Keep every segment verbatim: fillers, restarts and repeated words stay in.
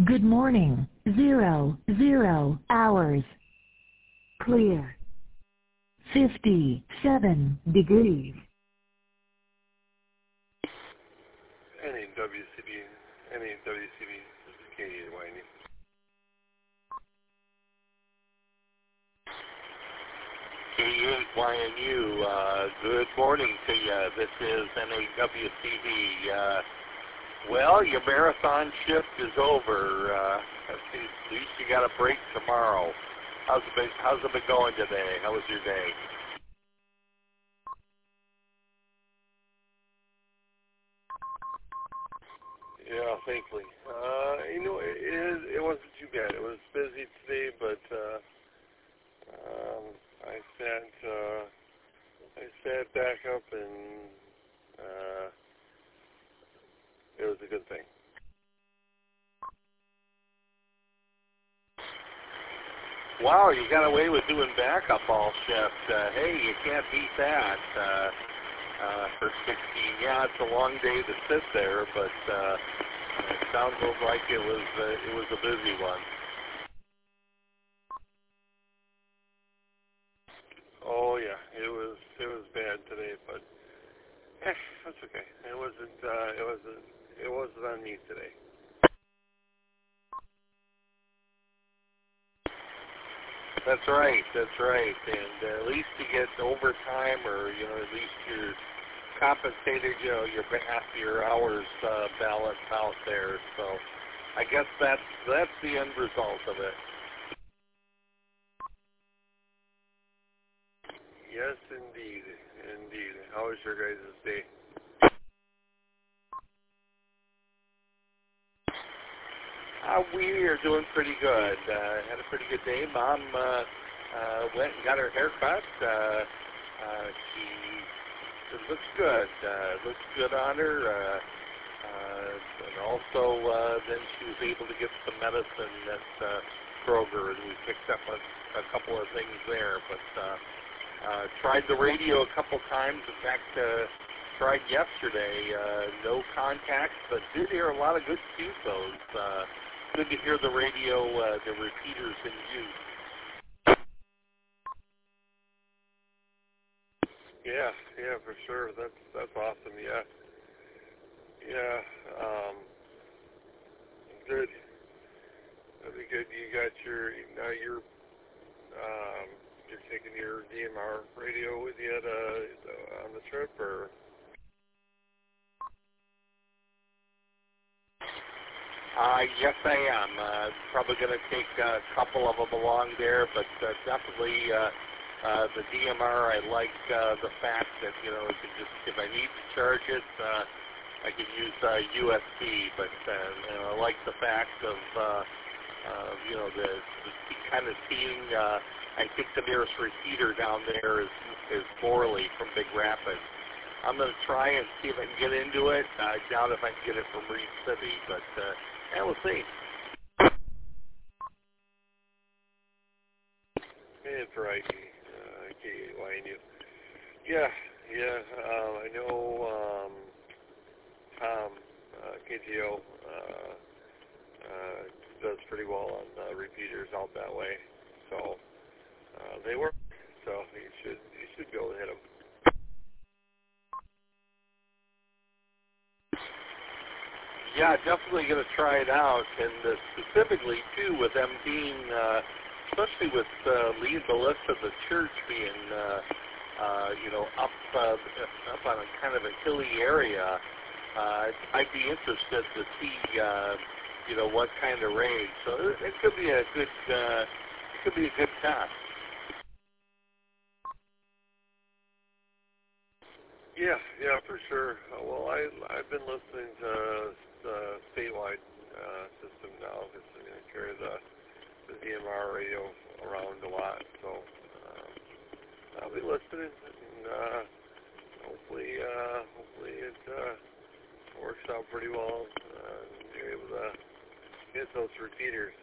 Good morning. Zero, zero hours. Clear. fifty-seven degrees. N A W C B, N A W C B, this is K A Y N U. K eight Y N U, uh, good morning to you. This is N A W C B. Uh, well, your marathon shift is over. Uh, at least you got a break tomorrow. How's it been, how's it been going today? How was your day? Yeah, thankfully. Uh, you know, it, it, it wasn't too bad. It was busy today, but uh, um, I sat uh, I sat back up, and uh, it was a good thing. Wow, you got away with doing backup all shift. Uh, hey, you can't beat that uh, uh, for sixteen. Yeah, it's a long day to sit there, but uh, it sounds like it was uh, it was a busy one. Oh yeah, it was it was bad today, but eh, that's okay. It wasn't uh, it wasn't it wasn't on me today. That's right, that's right. And uh, at least you get overtime, or, you know, at least you're compensated, you know, your, your hours uh, balanced out there. So I guess that's, that's the end result of it. Yes, indeed. Indeed. How was your guys' day? Uh, we are doing pretty good. Uh, had a pretty good day. Mom uh, uh, went and got her hair cut. Uh, uh, she it looks good. Uh, looks good on her. Uh, uh, and also, uh, then she was able to get some medicine at uh, Kroger, and we picked up a, a couple of things there. But uh, uh, tried the radio a couple times. In fact, uh, tried yesterday. Uh, no contact, but did hear a lot of good Q S Os. Uh, Good to hear the radio, uh, the repeaters in use. Yeah, yeah, for sure. That's that's awesome. Yeah, yeah. Um, good. That'd be good. You got your now you're um, you're taking your D M R radio with you to, on the trip, or? Uh, yes, I am. Uh, probably going to take a couple of them along there, but uh, definitely uh, uh, the D M R. I like uh, the fact that, you know, I can just, if I need to charge it, uh, I can use uh, U S B. But uh, you know, I like the fact of, uh, uh, you know, the, the kind of seeing. Uh, I think the nearest repeater down there is is Morley from Big Rapids. I'm going to try and see if I can get into it. I doubt if I can get it from Reed City, but uh, yeah, we'll see. It's right. Uh, K A Y N U. Yeah, yeah. Um, I know um, Tom uh, K T O uh, uh, does pretty well on uh, repeaters out that way, so uh, they work. So you should you should be able to hit them. Yeah, definitely going to try it out, and uh, specifically, too, with them being, uh, especially with uh, Lee and Melissa, the church being, uh, uh, you know, up uh, up on a kind of a hilly area, uh, I'd be interested to see, uh, you know, what kind of rain. So it, it could be a good, uh, it could be a good test. Yeah, yeah, for sure. Uh, well, I I've been listening to the statewide uh, system now because I'm going to carry the the D M R radio around a lot, so um, I'll be listening, and uh, hopefully, uh, hopefully it uh, works out pretty well. Uh, and you're able to get those repeaters.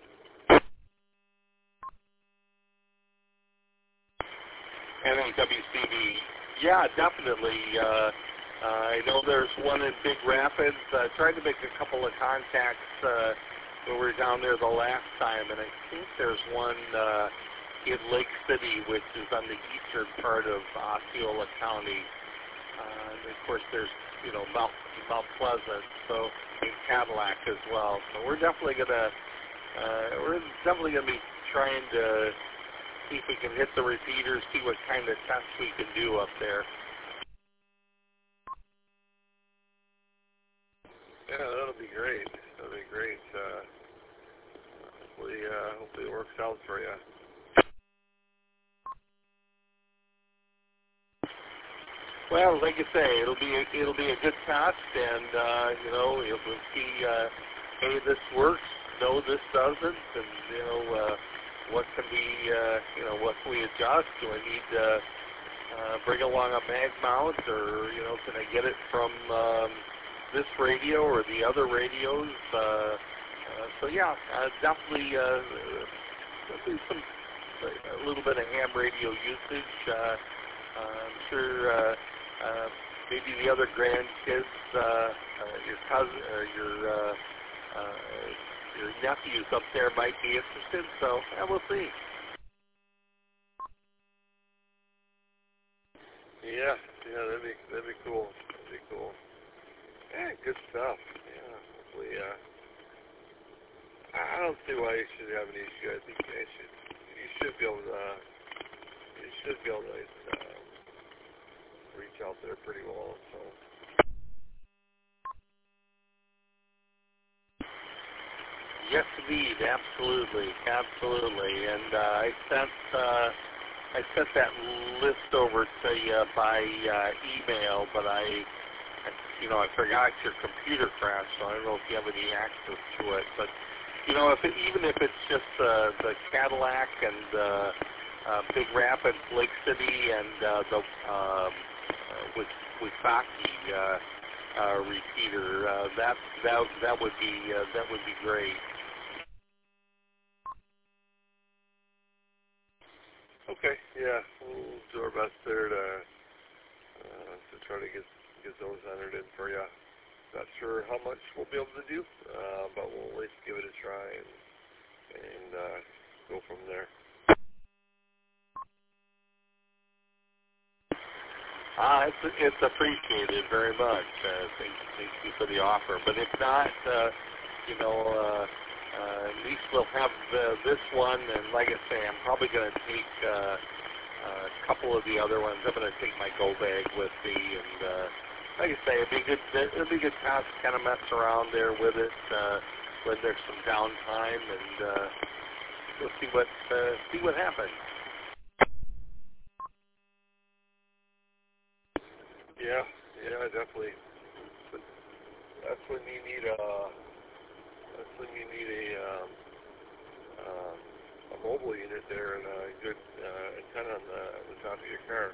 N A W C B. Yeah, definitely. Uh, uh, I know there's one in Big Rapids. Uh, tried to make a couple of contacts uh, we were down there the last time, and I think there's one uh, in Lake City, which is on the eastern part of Osceola County. Uh, and of course, there's you know Mount Mount Pleasant, so in Cadillac as well. So we're definitely gonna uh, we're definitely gonna be trying to see if we can hit the repeaters, see what kind of tests we can do up there. Yeah, that'll be great. That'll be great. Uh, hopefully, uh, hopefully it works out for you. Well, like I say, it'll be a, it'll be a good test, and uh, you know, if we see, uh, hey, this works, no, this doesn't, and you know, uh, what can we, uh, you know, what can we adjust? Do I need to uh, bring along a mag mount, or you know, can I get it from um, this radio or the other radios? Uh, uh, so yeah, uh, definitely, uh, definitely some a little bit of ham radio usage. Uh, I'm sure uh, uh, maybe the other grandkids, uh, uh, your cousin, or your uh, uh, your nephews up there might be interested. So yeah, we'll see. Yeah, yeah, that'd be that'd be cool. That'd be cool. Yeah, good stuff. Yeah, hopefully. Uh, I don't see why you should have an issue. I think you should you should be able to uh, you should be able to uh, reach out there pretty well. So. Yes, indeed, absolutely, absolutely. And uh, I sent uh, I sent that list over to you by uh, email, but I, I, you know, I forgot your computer crashed, so I don't know if you have any access to it. But you know, if it, even if it's just uh, the Cadillac and uh, uh, Big Rapids, Lake City, and uh, the um, uh, with Wisaki uh, uh, repeater, uh, that that that would be uh, that would be great. Okay, yeah, we'll do our best there to uh, to try to get get those entered in for you. Not sure how much we'll be able to do, uh, but we'll at least give it a try and and uh, go from there. Uh, it's, it's appreciated very much. Uh, thank, thank you for the offer. But if not, uh, you know, uh, uh, at least we'll have uh, this one. And like I say, I'm probably going to take uh, uh, a couple of the other ones. I'm going to take my go bag with me. And uh, like I say, it'd be good. It'd be a good time to kind of mess around there with it uh, when there's some downtime, and uh, we'll see what uh, see what happens. Yeah, yeah, definitely. But that's when you need a that's when you need a um, uh, a mobile unit there and a good uh, antenna on the, on the top of your car.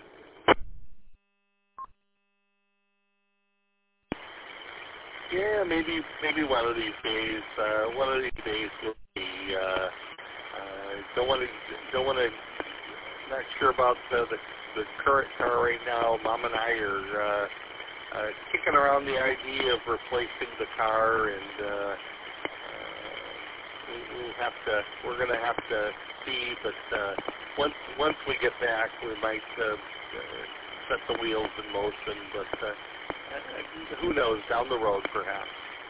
Yeah, maybe maybe one of these days. Uh, one of these days will be. Uh, uh, don't want to. Don't want to. Not sure about uh, the the current car right now. Mom and I are uh, uh, kicking around the idea of replacing the car, and uh, uh, we- we'll have to. We're going to have to see. But uh, once once we get back, we might uh, uh, set the wheels in motion. But uh, uh, who knows? Down the road, perhaps.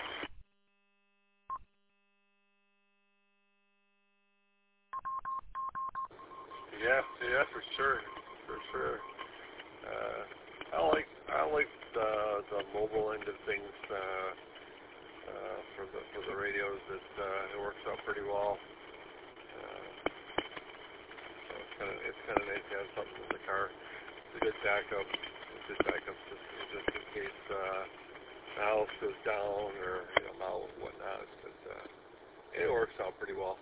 Yeah, yeah, for sure, for sure. Uh, I like I like the the mobile end of things uh, uh, for the for the radios. It uh, it works out pretty well. Uh, so it's kind of it's kind of nice to have something in the car. It's a good backup, a good backup system just in case uh, the house goes down or you know out and whatnot. But uh, it works out pretty well.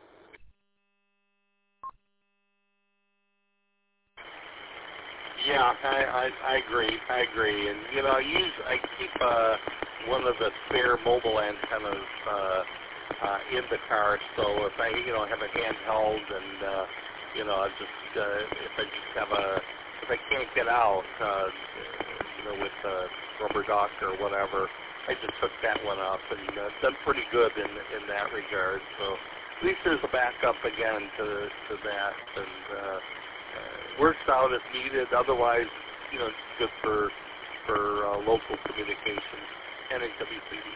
Yeah, I, I I agree. I agree. And you know, I use I keep uh, one of the spare mobile antennas uh, uh, in the car. So if I you know have a handheld and uh, you know I just uh, if I just have a if I can't get out uh, you know with a rubber duck or whatever, I just took that one up and uh, done pretty good in in that regard. So at least there's a backup again to to that, and uh, uh, works out if needed. Otherwise, you know, it's good for for uh, local communications and W C D.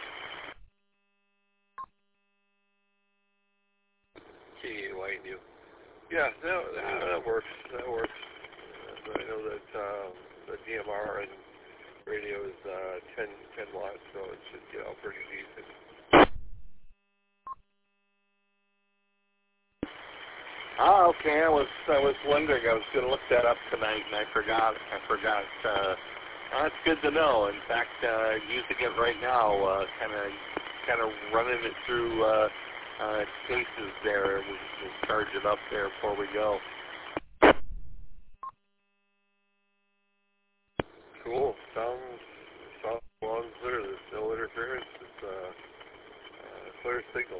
K A Y N. Yeah, that, that, that works. That works. Uh, I know that um, the D M R and radio is uh, ten, ten watts, so it should get out pretty decent. Ah, okay. I was I was wondering. I was going to look that up tonight, and I forgot. I forgot. Uh, that's good to know. In fact, uh, using it right now, kind of kind of running it through uh, uh, cases there, and we we'll charge it up there before we go. Cool. Sounds sounds loud and clear. There's no interference. It's a uh, uh, clear signal.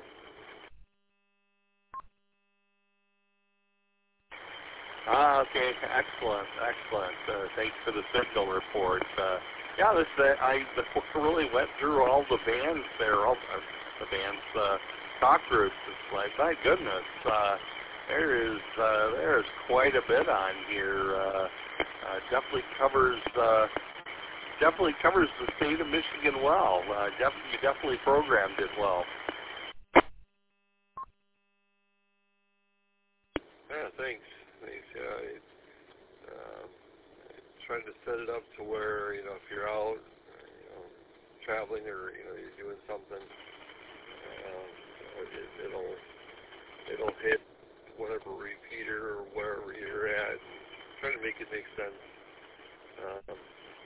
Ah, okay, excellent, excellent. Uh, thanks for the signal report. Uh, yeah, this uh, I the, really went through all the bands there, all uh, the bands, uh, talk groups. It's like, my goodness, uh, there is uh, there is quite a bit on here. Uh, uh, definitely covers uh, definitely covers the state of Michigan well. Uh, def- you definitely programmed it well. Yeah, thanks. Thanks. Yeah, I, um, I tried to set it up to where, you know, if you're out, you know, traveling or, you know, you're doing something, um, it, it'll it'll hit whatever repeater or wherever you're at. Trying to make it make sense. Um,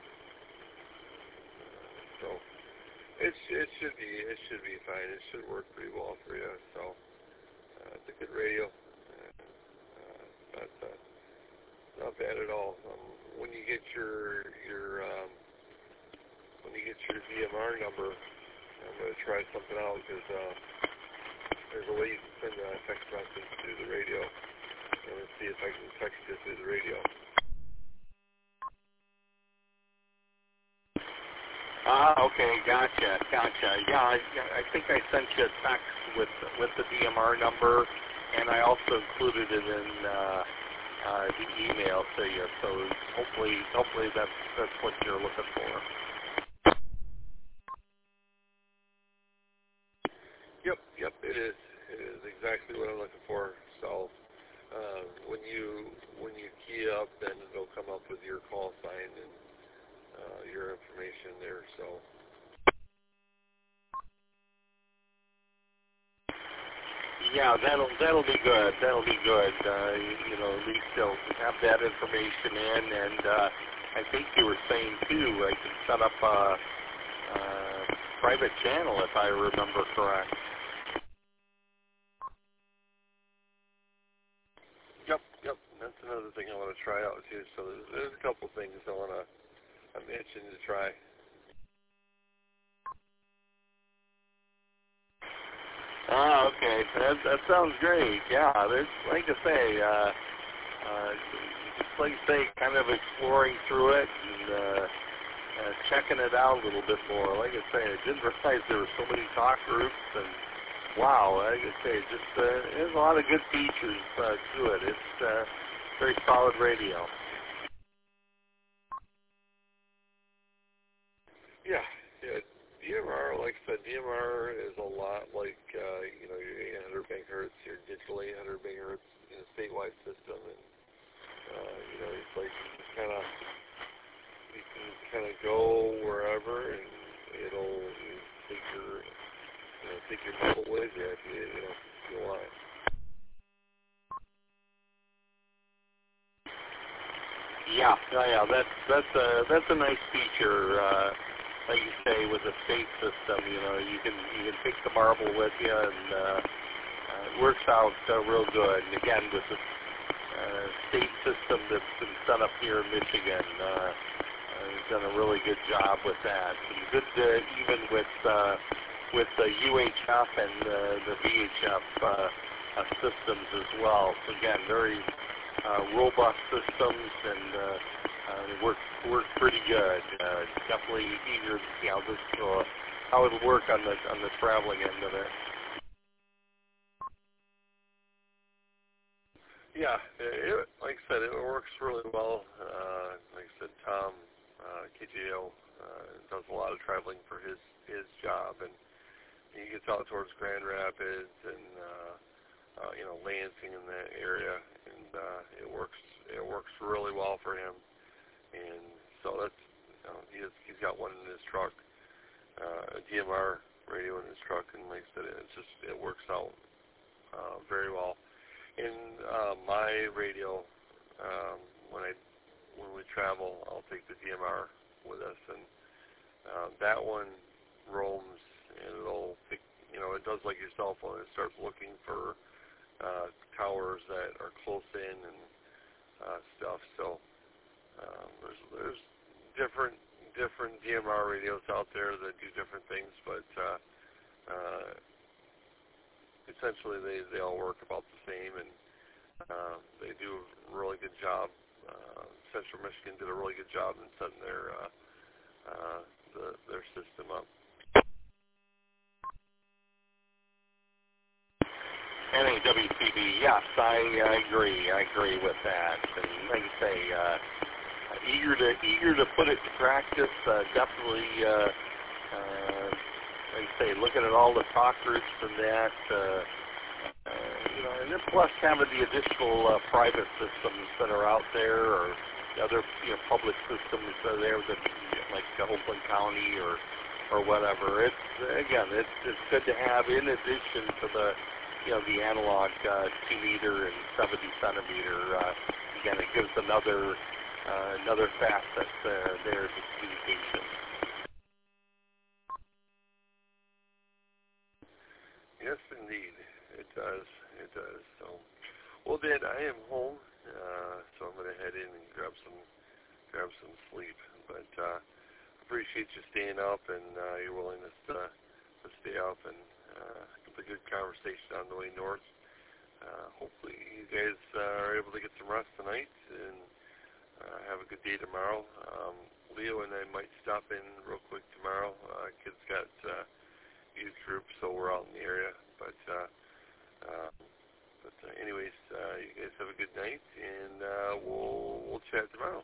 so it it should be it should be fine. It should work pretty well for you. So uh, it's a good radio. Not, uh, not bad at all. Um, when you get your your um, when you get your D M R number, I'm going to try something out because uh, there's a way you can send a text message through the radio. I'm going to see if I can text it through the radio. Ah, okay, gotcha, gotcha. Yeah, I, I think I sent you a text with with the D M R number. And I also included it in uh, uh, the email to you, so hopefully, hopefully that's that's what you're looking for. Yep, yep, it is. It is exactly what I'm looking for. So uh, when you when you key up, then it'll come up with your call sign and uh, your information there. So. Yeah, that'll that'll be good. That'll be good. Uh, you, you know, at least they'll have that information in, and uh, I think you were saying too, I can set up a, a private channel if I remember correct. Yep, yep. That's another thing I want to try out too. So there's, there's a couple things I want to. I'm itching to try. Ah, okay. That that sounds great. Yeah, there's like I say, uh, uh, just like I say, kind of exploring through it and uh, uh, checking it out a little bit more. Like I say, I didn't realize there were so many talk groups, and wow, like I say, just uh, there's a lot of good features uh, to it. It's uh, very solid radio. Yeah, yeah. D M R, like I said, D M R is a lot like, uh, you know, your eight hundred megahertz, your digital eight hundred megahertz in a statewide system, and, uh, you know, it's like you kind of, you can kind of go wherever, and it'll you take your, you know, take your mobile with you if you, you know, if you want. Yeah, yeah, yeah. That's that's a that's a nice feature. Uh, like you say, with the state system, you know, you can you can take the marble with you, and uh, uh, it works out uh, real good. And again, with the uh, state system that's been set up here in Michigan, uh, uh, he's done a really good job with that. And good, uh, even with uh, with the U H F and uh, the V H F uh, uh, systems as well. So again, very uh, robust systems, and uh, uh, they work work pretty good. Uh, definitely eager to see how this uh, how it'll work on the on the traveling end of it. Yeah, it, like I said, it works really well. Uh, like I said, Tom uh, K J O uh, does a lot of traveling for his his job, and he gets out towards Grand Rapids and uh, uh, you know Lansing in that area, and uh, it works it works really well for him. And so that's you know, he has, he's got one in his truck, uh, a D M R radio in his truck, and like I said, it's just it works out uh, very well. In uh, my radio, um, when I when we travel, I'll take the D M R with us, and uh, that one roams, and it'll pick, you know, it does like your cell phone. It starts looking for uh, towers that are close in and uh, stuff. So um, there's there's different different D M R radios out there that do different things, but uh, uh, essentially they, they all work about the same, and uh, they do a really good job. Uh, Central Michigan did a really good job in setting their uh, uh, the, their system up. N A W C B, yes, I, I agree. I agree with that. And like I say, uh, eager to eager to put it to practice. Uh, definitely, uh, uh, like I say, looking at all the talk groups and that. Uh, Uh, you know, and then plus having the additional uh, private systems that are out there, or the other you know public systems that are there, that like Oakland County or or whatever. It's again, it's it's good to have in addition to the you know the analog uh, two meter and seventy centimeter. Uh, again, it gives another uh, another facet uh, there to communication. Yes, indeed. It does. It does. So, well, then I am home, uh, so I'm going to head in and grab some, grab some sleep. But uh, appreciate you staying up and uh, your willingness to, to stay up, and uh, it's a good conversation on the way north. Uh, hopefully, you guys uh, are able to get some rest tonight and uh, have a good day tomorrow. Um, Leo and I might stop in real quick tomorrow. Uh, kids got uh, youth group, so we're out in the area, but. Uh, Um, but uh, anyways, uh, you guys have a good night, and uh, we'll we'll chat tomorrow.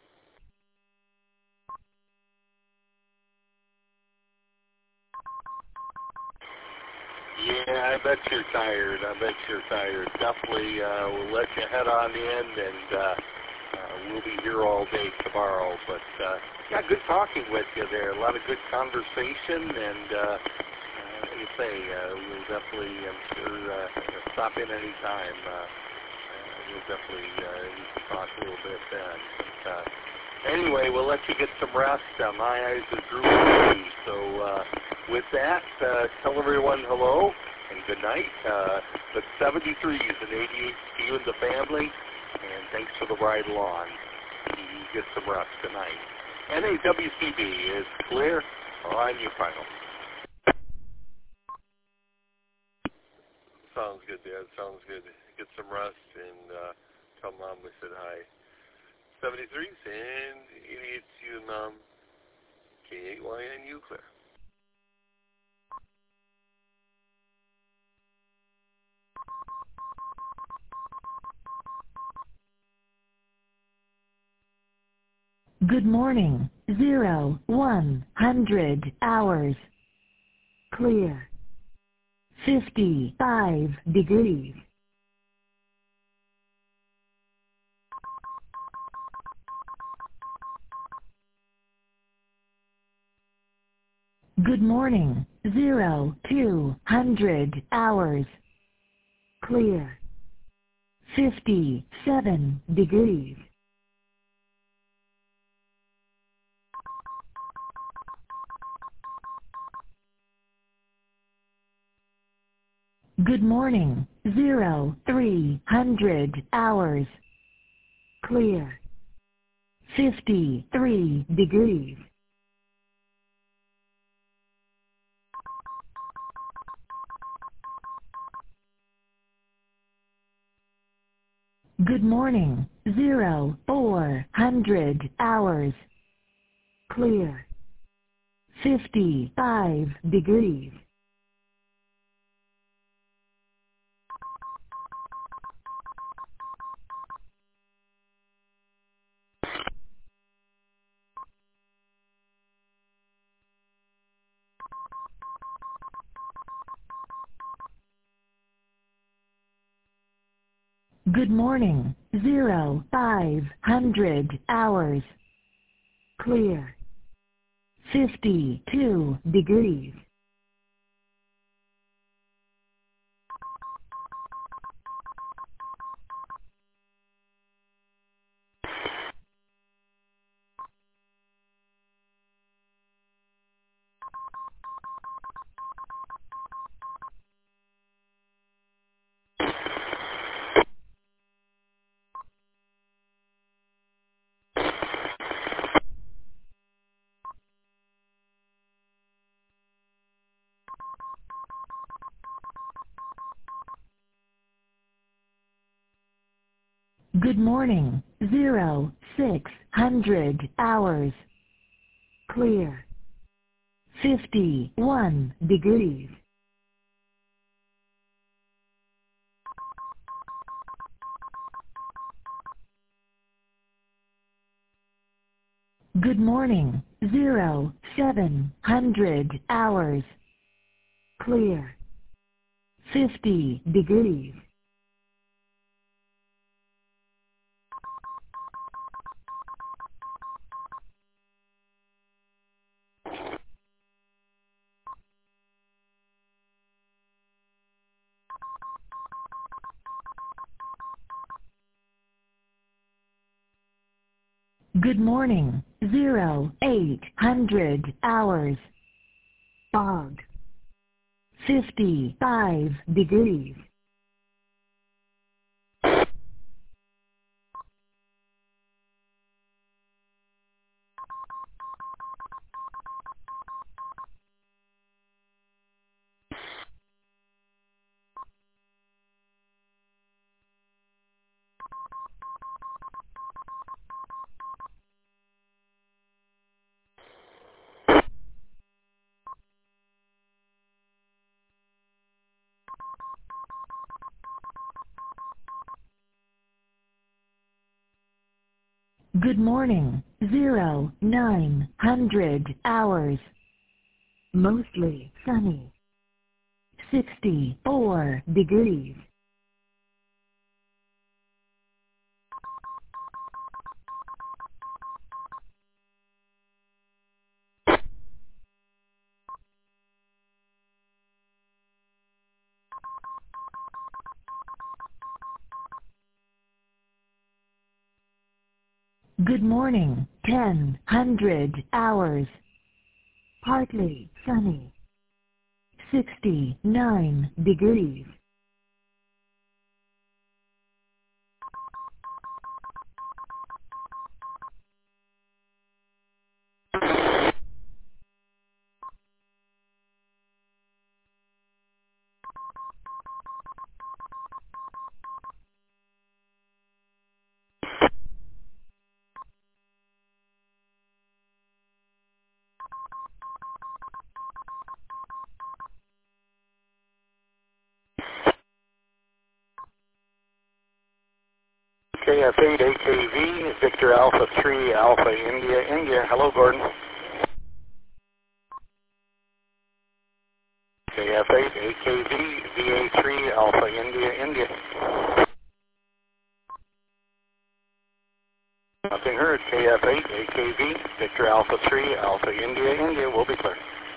Yeah, I bet you're tired. I bet you're tired. Definitely, uh, we'll let you head on in, and uh, uh, we'll be here all day tomorrow. But uh, yeah, good talking with you there. A lot of good conversation, and. Uh, Like you say, uh, we'll definitely, I'm sure, uh, stop in any time. Uh, uh, we'll definitely uh, need to talk a little bit then. But, uh, anyway, we'll let you get some rest. Uh, my eyes are drooping. So uh, with that, uh, tell everyone hello and good night. Uh, the seventy-threes and eighty-eight to you and the family, and thanks for the ride along. You get some rest tonight. N A W C B is clear on your final. Sounds good, Dad. Sounds good. Get some rest, and uh, tell Mom we said hi. seventy-threes and eighty-eight to you, Mom. K eight Y N U clear. Good morning. Zero, one hundred hours. Clear. fifty-five degrees. Good morning. Zero, two hundred hours. Clear. fifty-seven degrees. Good morning. Zero, three hundred hours. Clear. fifty-three degrees. Good morning. Zero, four hundred hours. Clear. fifty-five degrees. Good morning, zero, five hundred hours. Clear. fifty-two degrees. Good morning, zero, six hundred hours. Clear. fifty-one degrees. Good morning, zero, seven hundred hours. Clear. fifty degrees. Good morning, zero, eight hundred hours. Fog. fifty-five degrees. Good morning, zero, nine hundred hours. Mostly sunny. sixty-four degrees. Good morning, ten hundred hours. Partly sunny. sixty-nine degrees. K F eight A K V, Victor Alpha three, Alpha India, India. Hello, Gordon. K F eight A K V, V A three, Alpha India, India. Nothing heard. K F eight A K V, Victor Alpha three, Alpha India, India. Will be clear.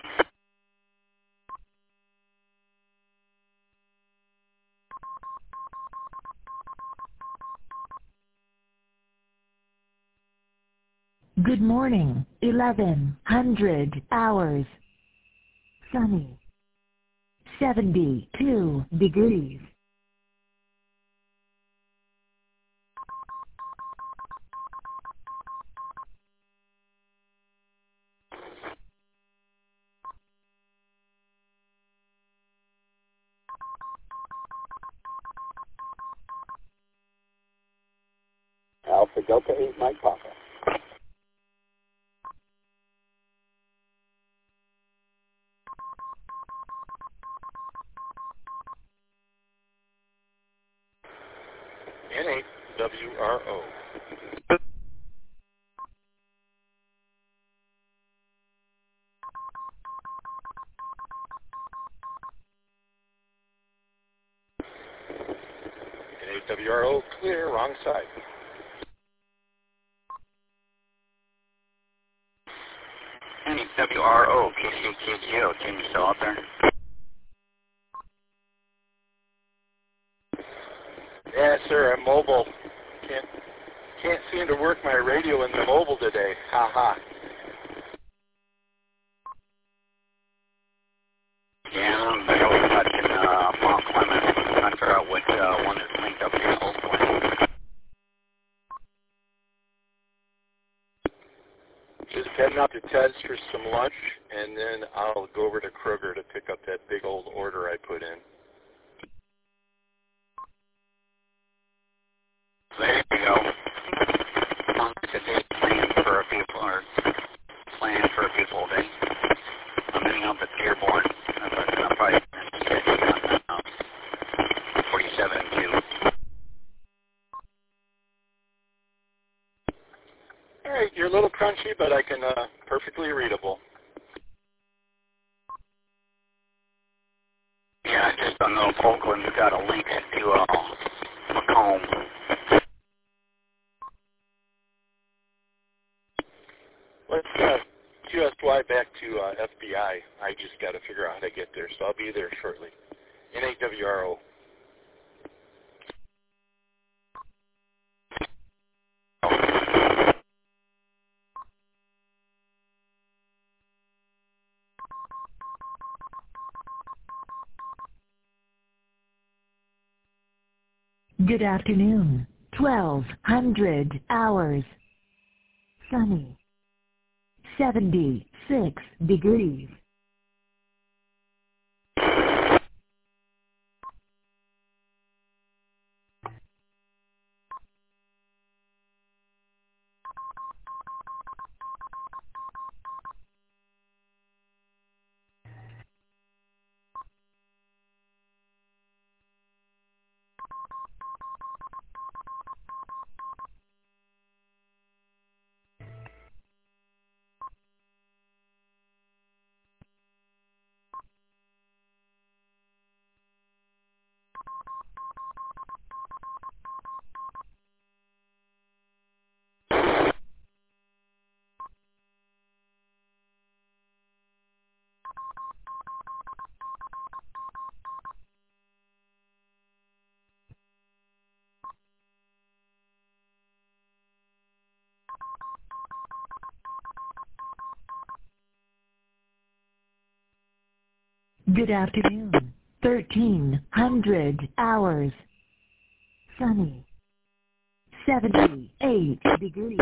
Good morning, eleven hundred hours. Sunny. seventy-two degrees. Alpha Delta eight, Mike Papa. N eight W R O. N eight W R O, clear, wrong side. N eight W R O, K C K G O, Tim, you still out there? Yeah, sir, I'm mobile. Can't, can't seem to work my radio in the mobile today. Ha ha. Yeah, I'm barely touching uh, Mount Clemens. I'm trying to figure out which uh, one is linked up here, hopefully. Just heading out to Ted's for some lunch, and then I'll go over to Kroger to pick up that big old order I put in. There you go. Long as it's planned for a people, or planned for a people day. I'm heading up at Dearborn. I'm probably on forty-seven and two. All right, you're a little crunchy, but I can uh, perfectly readable. Yeah, I just don't know if Oakland's got a link to uh, Macomb. Let's uh, Q S Y back to uh, F B I. I just got to figure out how to get there, so I'll be there shortly. N eight W R O. Good afternoon. twelve hundred hours. Sunny. seventy-six degrees. Good afternoon. thirteen hundred hours. Sunny. seventy-eight degrees.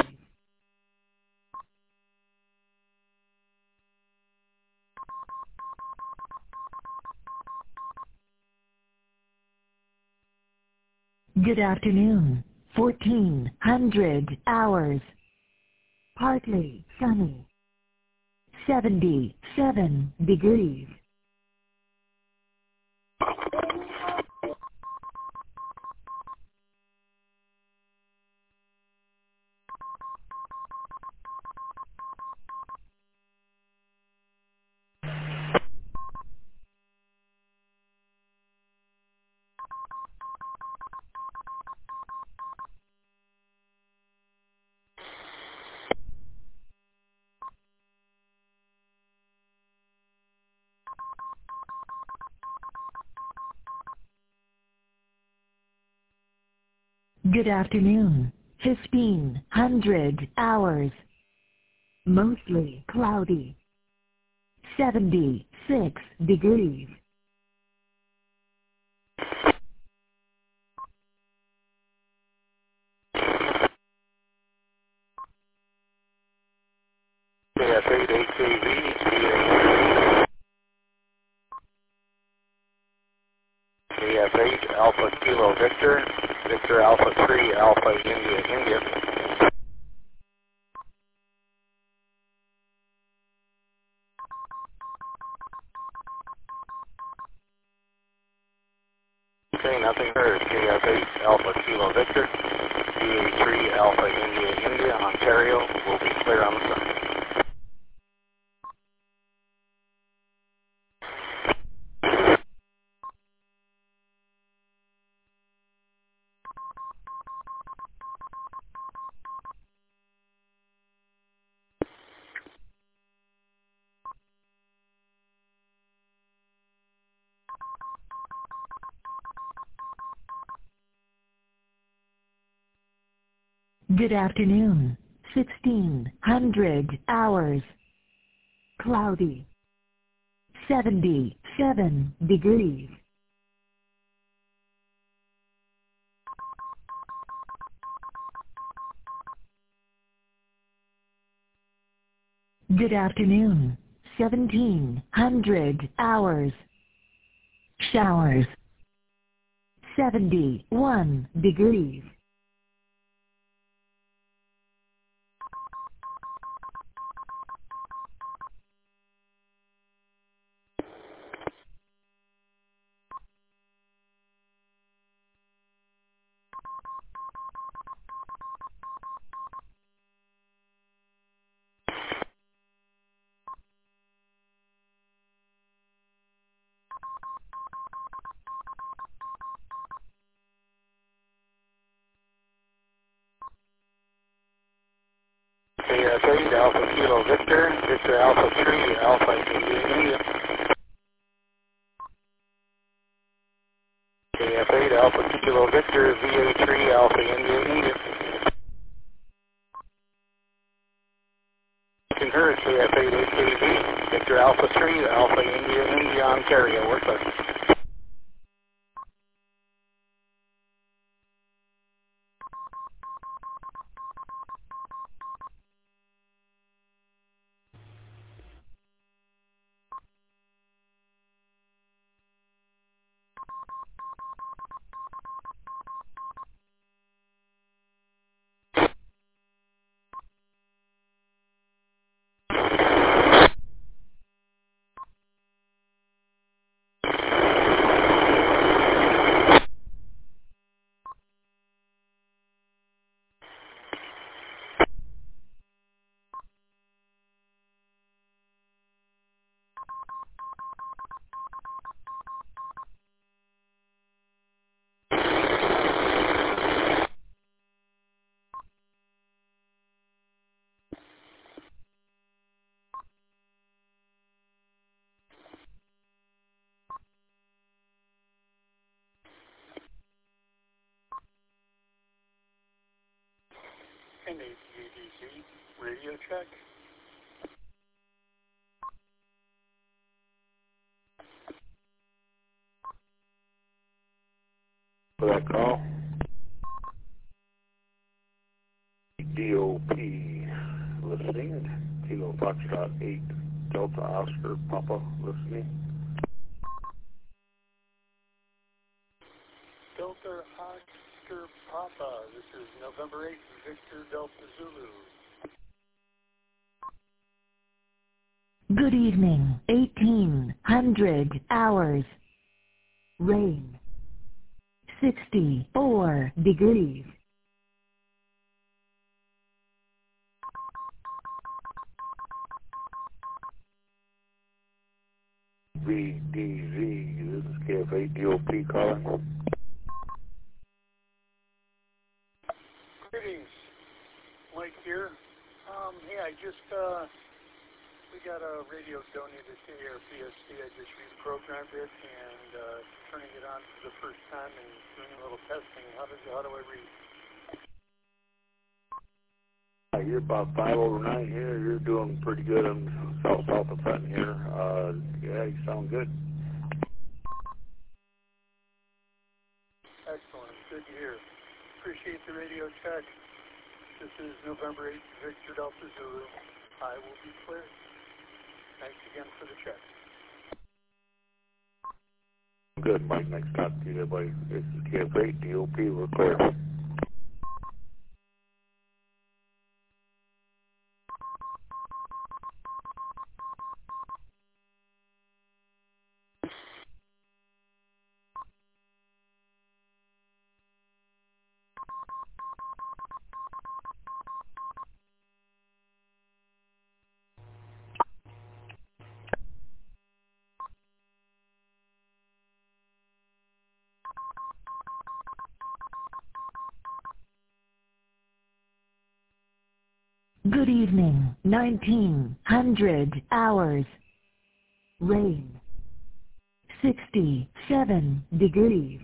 Good afternoon. fourteen hundred hours. Partly sunny. seventy-seven degrees. Good afternoon. fifteen hundred hours. Mostly cloudy. seventy-six degrees. K F eight A K V, K F eight Alpha Kilo Victor, Victor Alpha three Alpha India India. Train nothing heard. K F eight Alpha Kilo Victor, V A three Alpha India India, Ontario, will be clear on the sun. Good afternoon. sixteen hundred hours. Cloudy. seventy-seven degrees. Good afternoon. seventeen hundred hours. Showers. seventy-one degrees. K F eight Alpha Kilo Victor, Victor Alpha three Alpha India India. K F eight Alpha Kilo Victor, V A three Alpha India India. You can hear K F eight A K V, Victor Alpha three Alpha India India, Ontario, we're clear. N H G D C, radio check. For that call. D O P listening. Kilo Foxtrot eight Delta Oscar Papa listening. Delta Oscar Papa, this is November eighth, Victor Delta Zulu. Good evening. eighteen hundred hours. Rain. sixty-four degrees. V D Z, this is K F eight D O P calling. Greetings, Mike here. Um, hey, I just, uh, we got a radio donated to A R P S C. I just reprogrammed it and uh, turning it on for the first time and doing a little testing. How does how do I read? Uh, you're about five over nine here. You're doing pretty good on south south of Fenton here. Uh, yeah, you sound good. Excellent. Good to hear. Appreciate the radio check. This is November eighth, Victor Delta Zulu. I will be clear. Thanks again for the check. Good, Mike. Next talk to you there, buddy. This is K F eight D O P. We're clear. Good evening. nineteen hundred hours. Rain. sixty-seven degrees.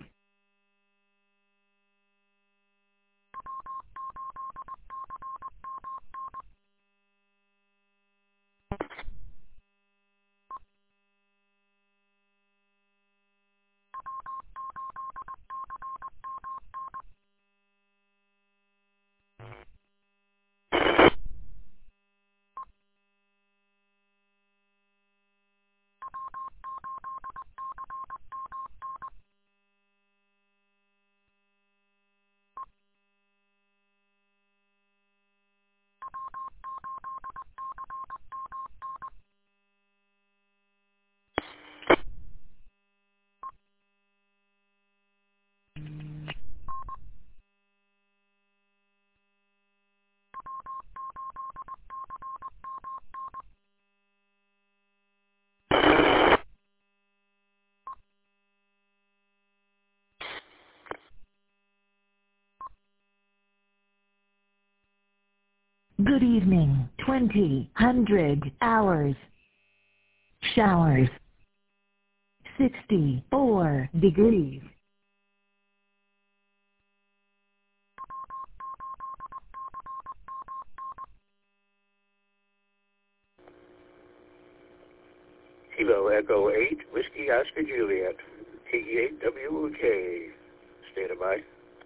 Good evening. twenty hundred hours. Showers. sixty-four degrees. Kilo Echo eight, Whiskey Oscar Juliet, K E eight W O J. Stand by.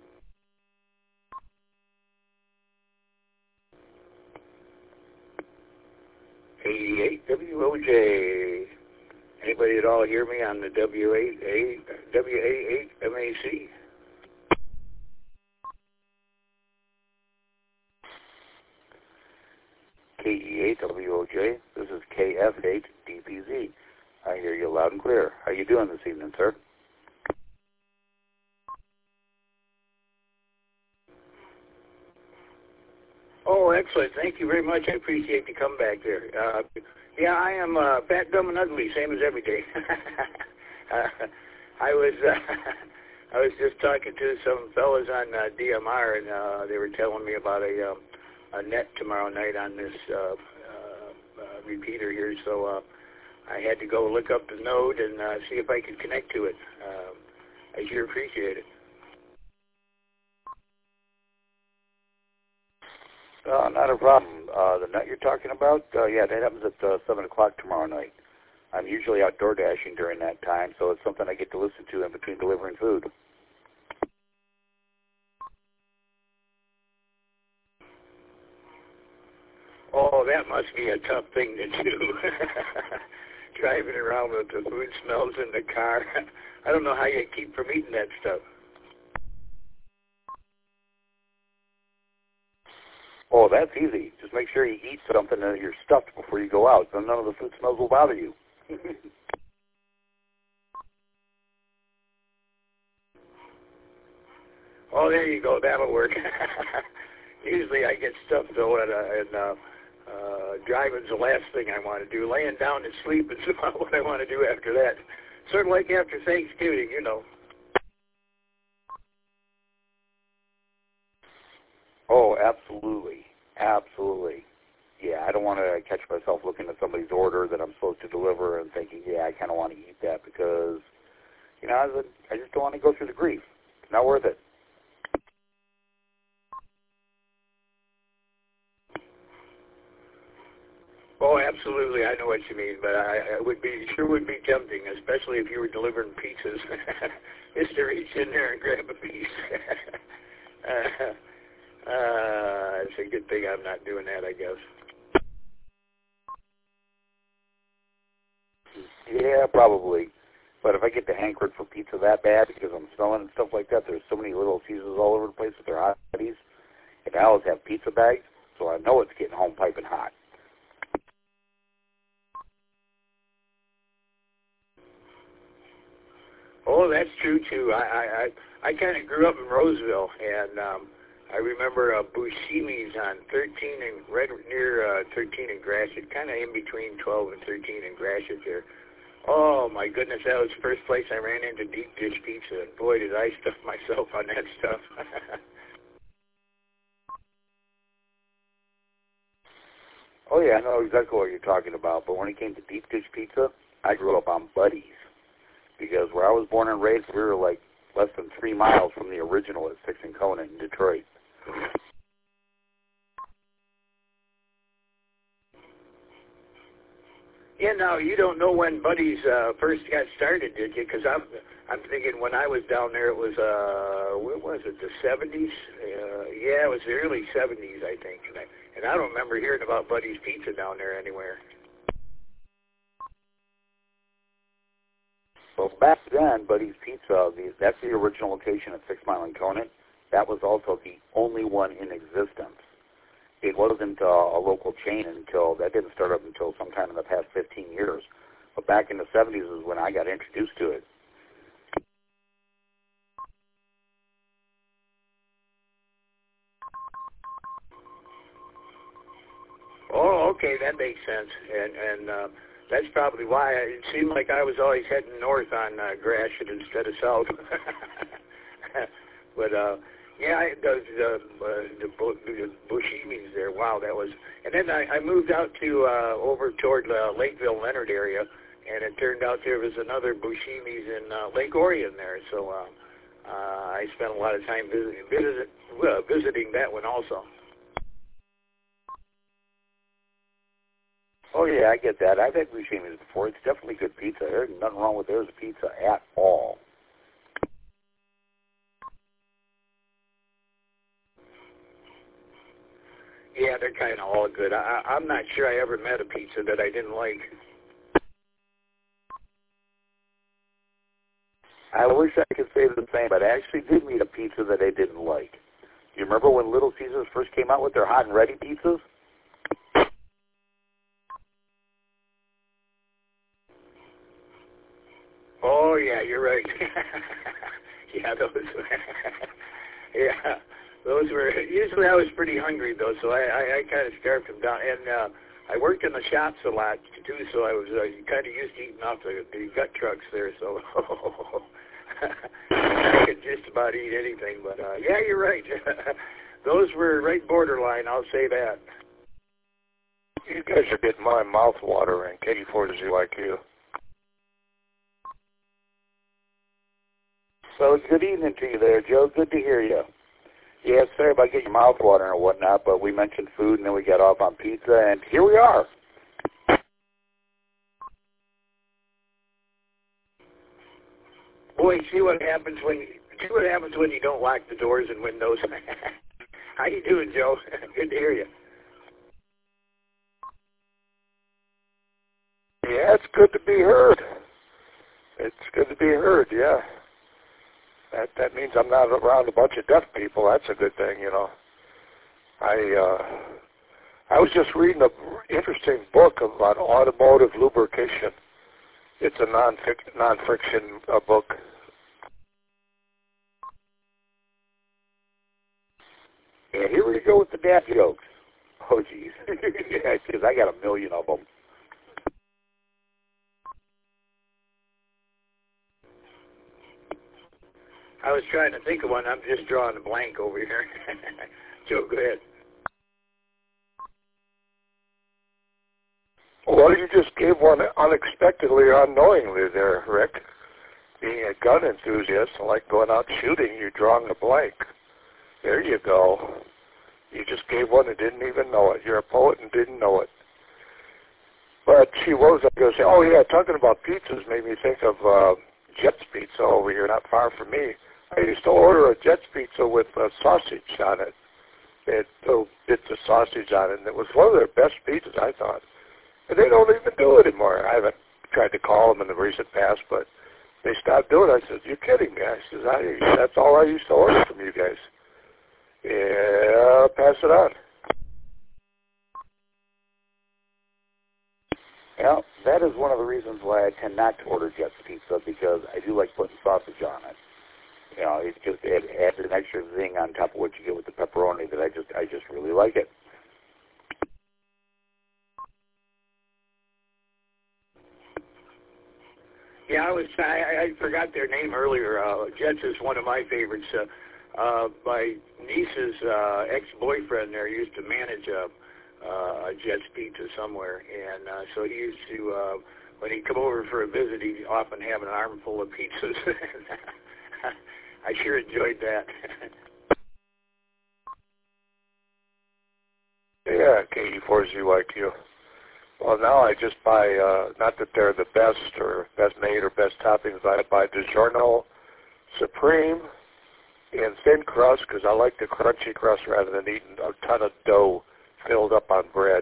eighty-eight W O J. Anybody at all hear me on the W eight A W A eight M A C? K E eight W O J. This is K F eight D P Z. I hear you loud and clear. How you doing this evening, sir? Oh, excellent. Thank you very much. I appreciate the comeback there. Uh, yeah, I am uh, fat, dumb, and ugly, same as every day. uh, I was uh, I was just talking to some fellas on uh, D M R, and uh, they were telling me about a, um, a net tomorrow night on this uh, uh, uh, repeater here, so uh, I had to go look up the node and uh, see if I could connect to it. Uh, I sure appreciate it. Uh, not a problem. Uh, the night you're talking about, uh, yeah, that happens at uh, seven o'clock tomorrow night. I'm usually outdoor dashing during that time, so it's something I get to listen to in between delivering food. Oh, that must be a tough thing to do. Driving around with the food smells in the car. I don't know how you keep from eating that stuff. Oh, that's easy. Just make sure you eat something that you're stuffed before you go out, so none of the food smells will bother you. Oh, there you go. That'll work. Usually I get stuffed, though, and, uh, and uh, uh, driving's the last thing I want to do. Laying down to sleep is about what I want to do after that. Sort of like after Thanksgiving, you know. Oh, absolutely. Absolutely. Yeah, I don't want to catch myself looking at somebody's order that I'm supposed to deliver and thinking, yeah, I kind of want to eat that because, you know, I just don't want to go through the grief. It's not worth it. Oh, absolutely. I know what you mean, but I, I would be sure would be tempting, especially if you were delivering pizzas, just to reach in there and grab a piece. uh, Uh, it's a good thing I'm not doing that, I guess. Yeah, probably. But if I get the hankering for pizza that bad because I'm smelling and stuff like that, there's so many little cheeses all over the place with their hotties. And I always have pizza bags, so I know it's getting home piping hot. Oh, that's true, too. I I, I, I kind of grew up in Roseville, and um, I remember uh, Buscemi's on thirteen and right near uh, thirteen and Gratiot, kind of in between twelve and thirteen and Gratiot there. Oh, my goodness, that was the first place I ran into deep dish pizza, and boy, did I stuff myself on that stuff. Oh, yeah, I know exactly what you're talking about. But when it came to deep dish pizza, I grew up on Buddy's. Because where I was born and raised, we were like less than three miles from the original at Six and Conant in Detroit. Yeah, no, you don't know when Buddy's uh, first got started, did you? Because I'm, I'm thinking when I was down there, it was, uh, what was it, the seventies? Uh, yeah, it was the early seventies, I think. And I, and I don't remember hearing about Buddy's Pizza down there anywhere. Well, back then, Buddy's Pizza, the, that's the original location at Six Mile and Conant. That was also the only one in existence. It wasn't uh, a local chain until, that didn't start up until sometime in the past fifteen years. But back in the seventies is when I got introduced to it. Oh, okay, that makes sense. And, and uh, that's probably why I, it seemed like I was always heading north on uh, Gratiot instead of south. But, uh, yeah, I, the, the, uh, the, the Buscemi's there, wow, that was... And then I, I moved out to, uh, over toward uh, Lakeville, Leonard area, and it turned out there was another Buscemi's in uh, Lake Orion there, so uh, uh, I spent a lot of time visiting, visit, uh, visiting that one also. Oh, yeah, I get that. I've had Buscemi's before. It's definitely good pizza. There's nothing wrong with theirs pizza at all. Yeah, they're kind of all good. I, I'm not sure I ever met a pizza that I didn't like. I wish I could say the same, but I actually did meet a pizza that I didn't like. Do you remember when Little Caesars first came out with their hot and ready pizzas? Oh, yeah, you're right. yeah, those yeah, those were, usually I was pretty hungry, though, so I, I, I kind of starved them down. And uh, I worked in the shops a lot, too, so I was uh, kind of used to eating off the, the gut trucks there, so I could just about eat anything. But, uh, yeah, you're right. Those were right borderline, I'll say that. You guys are getting my mouth watering. Katie Ford is like you. So good evening to you there, Joe. Good to hear you. Yeah, sorry about getting your mouth watering or whatnot, but we mentioned food and then we got off on pizza, and here we are. Boy, see what happens when see what happens when you don't lock the doors and windows. How you doing, Joe? Good to hear you. Yeah, it's good to be heard. It's good to be heard, yeah. That that means I'm not around a bunch of deaf people. That's a good thing, you know. I uh, I was just reading an interesting book about automotive lubrication. It's a non-fic- non-fiction uh, book. Yeah, here we go with the dad jokes. Oh, geez. Yeah, because I got a million of them. I was trying to think of one. I'm just drawing a blank over here. Joe, go ahead. Well, you just gave one unexpectedly, unknowingly there, Rick. Being a gun enthusiast and like going out shooting, you're drawing a blank. There you go. You just gave one and didn't even know it. You're a poet and didn't know it. But she was, I go say, oh yeah, talking about pizzas made me think of uh, Jet's Pizza over here, not far from me. I used to order a Jet's Pizza with uh, sausage on it. They had little bits of sausage on it, and it was one of their best pizzas, I thought. And they don't even do it anymore. I haven't tried to call them in the recent past, but they stopped doing it. I said, you're kidding me. I said, I, that's all I used to order from you guys. Yeah, pass it on. Well, that is one of the reasons why I tend not to order Jet's Pizza, because I do like putting sausage on it. You know, it just it adds an extra zing on top of what you get with the pepperoni that I just I just really like it. Yeah, I was. I, I forgot their name earlier. Uh, Jets is one of my favorites. Uh, uh, my niece's uh, ex-boyfriend there used to manage a, uh, a Jet's Pizza somewhere, and uh, so he used to, uh, when he'd come over for a visit, he'd often have an armful of pizzas. I sure enjoyed that. Yeah, K E four Z Y Q. Well, now I just buy, uh, not that they're the best or best made or best toppings, but I buy DiGiorno Supreme and thin crust because I like the crunchy crust rather than eating a ton of dough filled up on bread.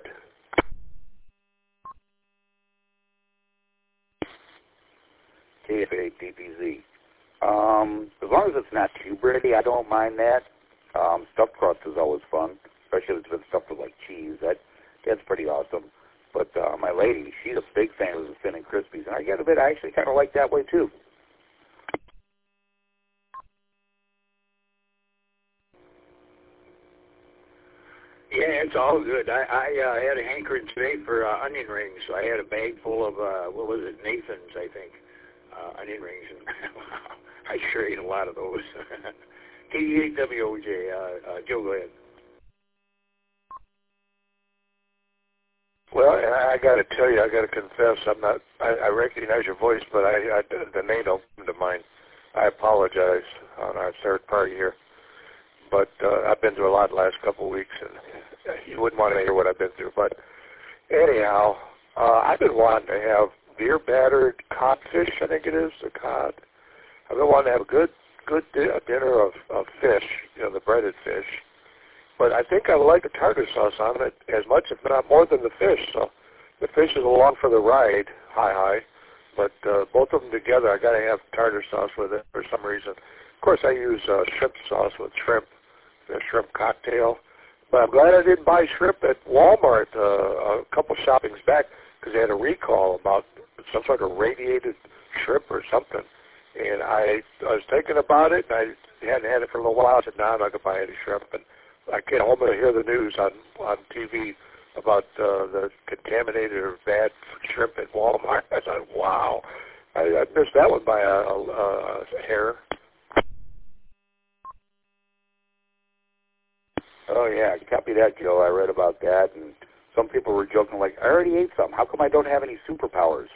K F A D P Z. Um, as long as it's not too bready, I don't mind that. Um, stuffed crust is always fun, especially if it's been stuffed with like cheese. That that's pretty awesome. But uh, my lady, she's a big fan of the thin and crispies, and I get a bit. I actually kind of like that way too. Yeah, it's all good. I, I uh, had a hankering today for uh, onion rings. So I had a bag full of, uh, what was it, Nathan's, I think, uh, onion rings. And I sure ate a lot of those. K D eight W O J, uh, uh, Joe, go ahead. Well, and I, I got to tell you, I got to confess, I'm not. I, I recognize your voice, but I, I the name don't come to mind. I apologize on our third party here, but uh, I've been through a lot the last couple of weeks, and you wouldn't want to hear what I've been through. But anyhow, uh, I've been wanting to have beer battered codfish. I think it is the cod. I've been wanting to have a good, good di- a dinner of, of fish, you know, the breaded fish. But I think I like the tartar sauce on it as much, if not more, than the fish. So the fish is along for the ride, hi hi. But uh, both of them together, I got to have tartar sauce with it for some reason. Of course, I use uh, shrimp sauce with shrimp, the shrimp cocktail. But I'm glad I didn't buy shrimp at Walmart uh, a couple shoppings back because they had a recall about some sort of radiated shrimp or something. And I, I was thinking about it, and I hadn't had it for a little while. I said, no, I'm not going to buy any shrimp. And I came home and hear the news on, on T V about uh, the contaminated or bad shrimp at Walmart. I thought, wow, I, I missed that one by a, a, a hair. Oh, yeah, copy that, Joe. I read about that, and some people were joking, like, I already ate some. How come I don't have any superpowers?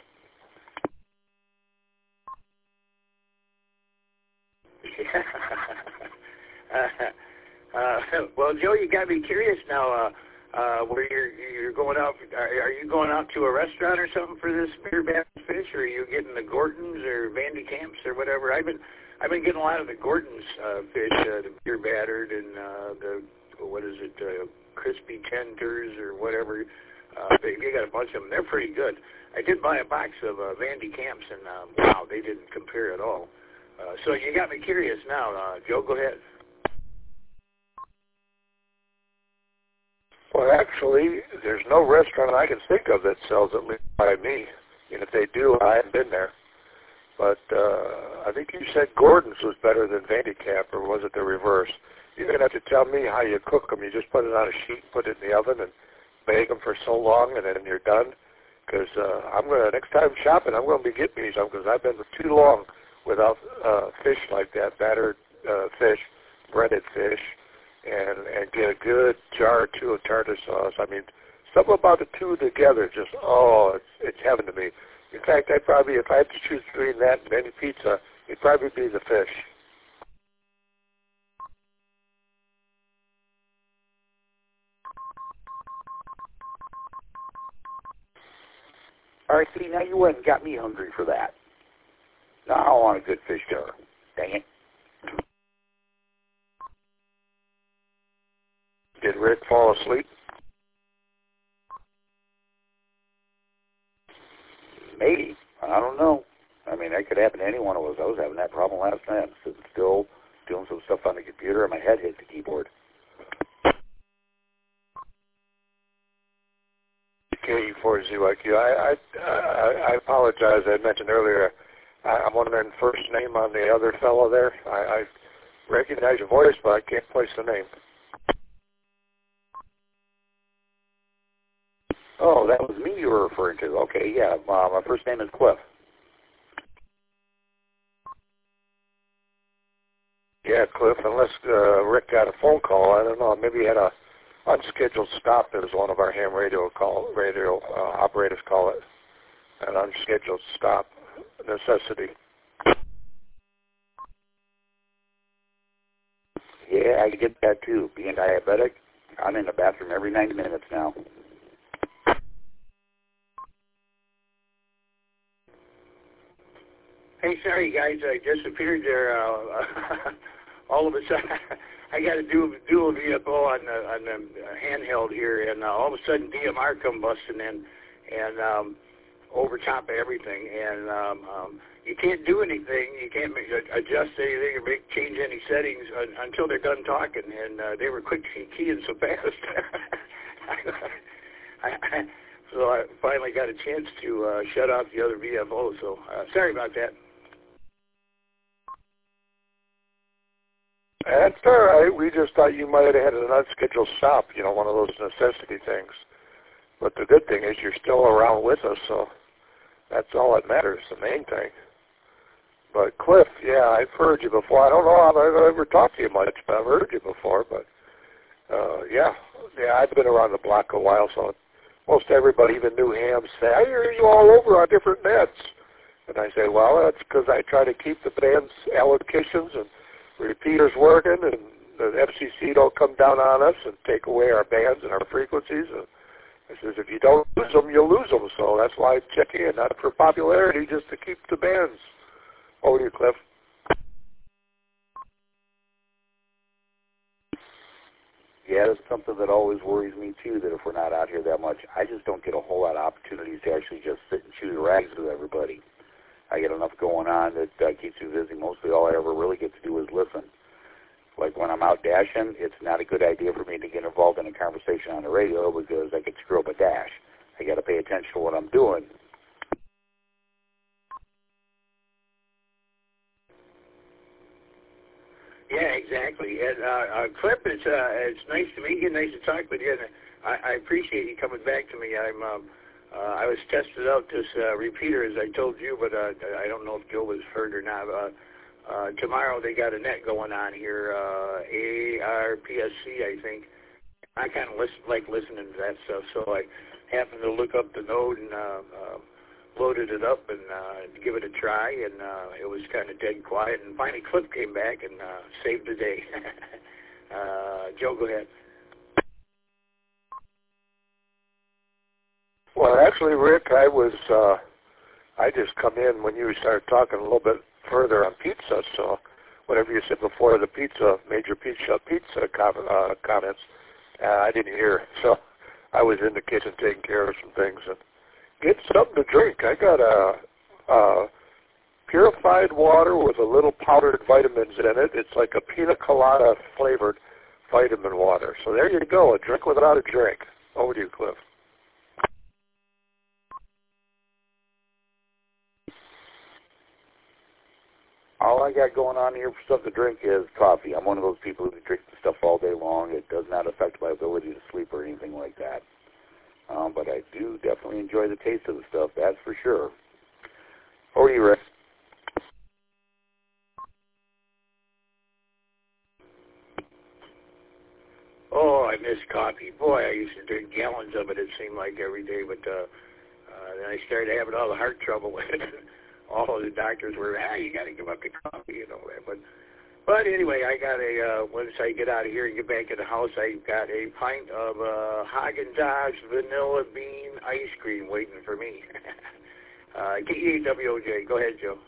uh, uh, well, Joe, you got me curious now. Uh, uh, where you're you're going out? Are, are you going out to a restaurant or something for this beer battered fish, or are you getting the Gordons or Vandy Camps or whatever? I've been I've been getting a lot of the Gordons uh, fish, uh, the beer battered and uh, the what is it, uh, crispy tenders or whatever. Uh, they, they got a bunch of them. They're pretty good. I did buy a box of uh, Vandy Camps, and um, wow, they didn't compare at all. Uh, so you got me curious now, uh, Joe. Go ahead. Well, actually, there's no restaurant I can think of that sells it by me. And if they do, I haven't been there. But uh, I think you said Gordon's was better than Vandy Camp, or was it the reverse? You're going to have to tell me how you cook them. You just put it on a sheet, put it in the oven, and bake them for so long, and then you're done. Because uh, I'm going to, next time shopping, I'm going to be getting me some, because I've been too long without uh, fish like that, battered uh, fish, breaded fish, and, and get a good jar or two of tartar sauce. I mean, something about the two together just, oh, it's, it's heaven to me. In fact, I'd probably, if I had to choose between that and any pizza, it'd probably be the fish. All right, see, now you went and got me hungry for that. Now I want a good fish dinner. Dang it. Did Rick fall asleep? Maybe. I don't know. I mean, that could happen to any one of us. I was having that problem last night. I'm sitting still, doing some stuff on the computer, and my head hit the keyboard. K E four Z Y Q. I, I, I, I apologize. I mentioned earlier, I, I'm wondering first name on the other fellow there. I, I recognize your voice, but I can't place the name. Oh, that was me you were referring to. Okay, yeah. Uh, my first name is Cliff. Yeah, Cliff, unless uh, Rick got a phone call. I don't know. Maybe he had a unscheduled stop, as one of our ham radio call radio uh, operators call it, an unscheduled stop necessity. Yeah, I get that too. Being diabetic, I'm in the bathroom every ninety minutes now. Hey, sorry guys, I disappeared there. Uh, all of a sudden, I got to do do a V F O on the on the handheld here, and uh, all of a sudden D M R come busting in, and um, over top of everything, and um, um, you can't do anything. You can't make, adjust anything or make change any settings un, until they're done talking, and uh, they were quick keying so fast. I, I, so I finally got a chance to uh, shut off the other V F O. So uh, sorry about that. That's all right. We just thought you might have had an unscheduled stop, you know, one of those necessity things. But the good thing is you're still around with us, so that's all that matters, the main thing. But Cliff, yeah, I've heard you before. I don't know if I've ever talked to you much, but I've heard you before. But, uh, yeah, yeah, I've been around the block a while, so most everybody, even new hams, say, I hear you all over on different nets. And I say, well, that's because I try to keep the band's allocations and repeaters working, and the F C C don't come down on us and take away our bands and our frequencies. And I says, if you don't lose them, you lose them. So that's why I check in, not for popularity, just to keep the bands. Over to you, Cliff. Yeah, that's something that always worries me, too, that if we're not out here that much, I just don't get a whole lot of opportunities to actually just sit and shoot rags with everybody. I get enough going on that uh, keeps me busy. Mostly all I ever really get to do is listen. Like when I'm out dashing, it's not a good idea for me to get involved in a conversation on the radio because I could screw up a dash. I got to pay attention to what I'm doing. Yeah, exactly. And uh, uh, Cliff, it's uh, it's nice to meet you, nice to talk with you, and I, I appreciate you coming back to me. I'm um, uh, I was tested out this uh, repeater, as I told you, but uh, I don't know if Joe was heard or not. Uh, uh, tomorrow they got a net going on here, uh, A R P S C, I think. I kind of listen, like listening to that stuff, so I happened to look up the node and uh, uh, loaded it up and uh, give it a try, and uh, it was kind of dead quiet. And finally, Cliff came back and uh, saved the day. uh, Joe, go ahead. Well, actually, Rick, I was, uh, I just come in when you started talking a little bit further on pizza, so whatever you said before the pizza, major pizza, pizza com- uh, comments, uh, I didn't hear. So I was in the kitchen taking care of some things and get something to drink. I got a, a purified water with a little powdered vitamins in it. It's like a pina colada flavored vitamin water. So there you go, a drink without a drink. Over to you, Cliff. All I got going on here for stuff to drink is coffee. I'm one of those people who drink the stuff all day long. It does not affect my ability to sleep or anything like that. Um, but I do definitely enjoy the taste of the stuff, that's for sure. Over to you, Rick. Oh, I miss coffee. Boy, I used to drink gallons of it, it seemed like, every day. But uh, uh, then I started having all the heart trouble with it. All of the doctors were, ah, you got to give up the coffee and all that. But, but anyway, I got a, uh, once I get out of here and get back in the house, I got a pint of uh, Haagen-Dazs vanilla bean ice cream waiting for me. uh, K E A W O J. Go ahead, Joe.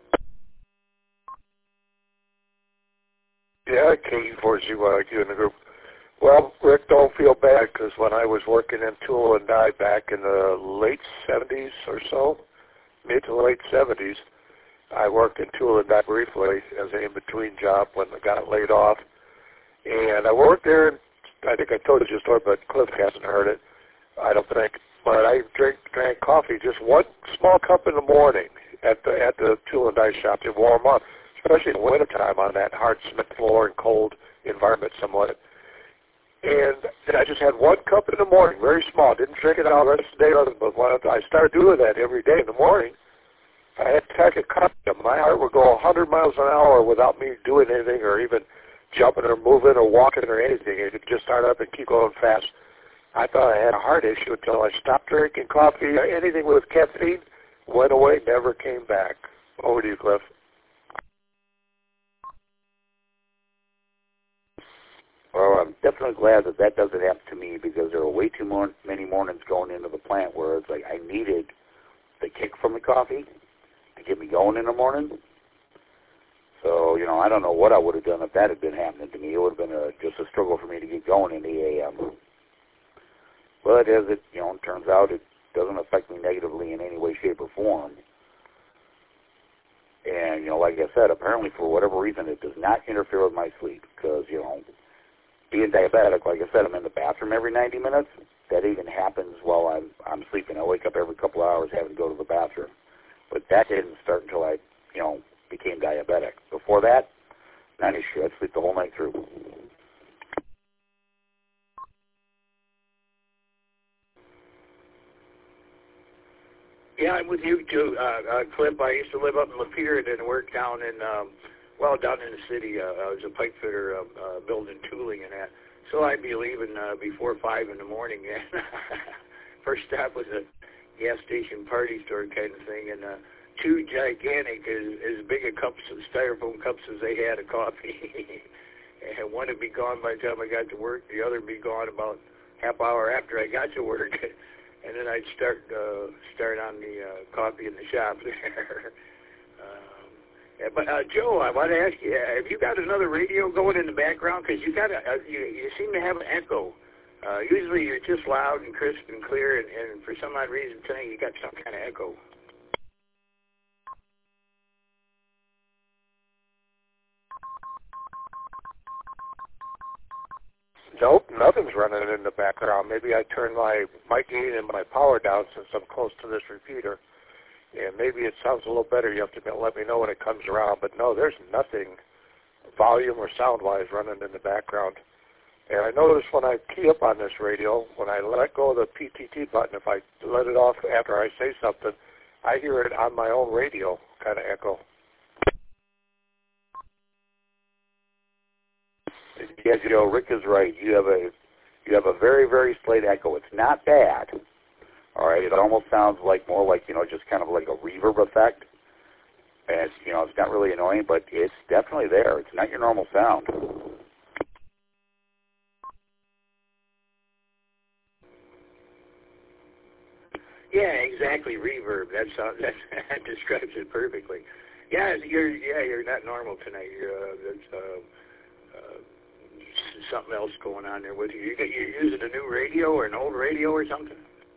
Yeah, K E four Z Y Q in the group. Well, Rick, don't feel bad, because when I was working in Tool and Die back in the late seventies or so, mid to late seventies, I worked in Tool and Die briefly as an in-between job when I got laid off. And I worked there, and I think I told you the story, but Cliff hasn't heard it, I don't think. But I drink, drank coffee, just one small cup in the morning at the at the Tool and Die shop to warm up, especially in the wintertime on that hard cement floor and cold environment somewhat. And I just had one cup in the morning, very small. Didn't drink it all the rest of the day. But when I started doing that every day in the morning, I had to take a cup. My heart would go one hundred miles an hour without me doing anything or even jumping or moving or walking or anything. It could just start up and keep going fast. I thought I had a heart issue until I stopped drinking coffee. Anything with caffeine went away, never came back. Over to you, Cliff. Well, I'm definitely glad that that doesn't happen to me, because there were way too more, many mornings going into the plant where it's like I needed the kick from the coffee to get me going in the morning. So, you know, I don't know what I would have done if that had been happening to me. It would have been a, just a struggle for me to get going in the A M. But as it, you know, turns out, it doesn't affect me negatively in any way, shape, or form. And, you know, like I said, apparently for whatever reason, it does not interfere with my sleep, because, you know, being diabetic, like I said, I'm in the bathroom every ninety minutes. That even happens while I'm I'm sleeping. I wake up every couple of hours having to go to the bathroom. But that didn't start until I, you know, became diabetic. Before that, not an issue. I'd sleep the whole night through. Yeah, I'm with you too, uh, uh, Cliff. I used to live up in Lapeer and then work down in, um, well, down in the city. Uh, I was a pipe fitter, uh, uh, building tooling and that. So I'd be leaving uh, before five in the morning. And first stop was a gas station party store kind of thing, and uh, two gigantic, as, as big a cups, styrofoam cups as they had of coffee. And one would be gone by the time I got to work. The other would be gone about half hour after I got to work. And then I'd start uh, start on the uh, coffee in the shop there. um, yeah, but uh, Joe, I want to ask you: have you got another radio going in the background? Because you got a, uh, you, you seem to have an echo. Uh, usually you're just loud and crisp and clear, and, and for some odd reason tonight you got some kind of echo. Nope, nothing's running in the background. Maybe I turn my mic gain and my power down since I'm close to this repeater. And maybe it sounds a little better. You have to let me know when it comes around. But no, there's nothing volume or sound-wise running in the background. And I notice when I key up on this radio, when I let go of the P T T button, if I let it off after I say something, I hear it on my own radio kind of echo. Yes, you know, Rick is right. You have a you have a very, very slight echo. It's not bad. All right, it almost sounds like more like, you know, just kind of like a reverb effect. And it's, you know, it's not really annoying, but it's definitely there. It's not your normal sound. Yeah, exactly. Reverb. That's uh, that, that describes it perfectly. Yeah, you're yeah you're not normal tonight. You're uh, that's uh, uh, something else going on there with you. you. You're using a new radio or an old radio or something?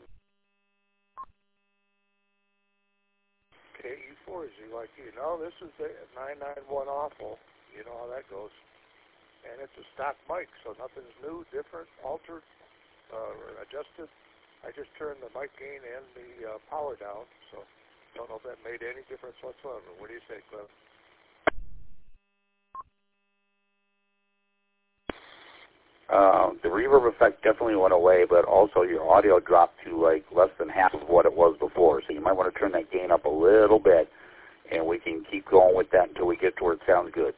K E four Z like you. No, this is the nine nine one awful. You know how that goes. And it's a stock mic, so nothing's new, different, altered, uh, or adjusted. I just turned the mic gain and the uh, power down, so don't know if that made any difference whatsoever. What do you say, Cliff? Uh, the reverb effect definitely went away, but also your audio dropped to like less than half of what it was before. So you might want to turn that gain up a little bit, and we can keep going with that until we get to where it sounds good.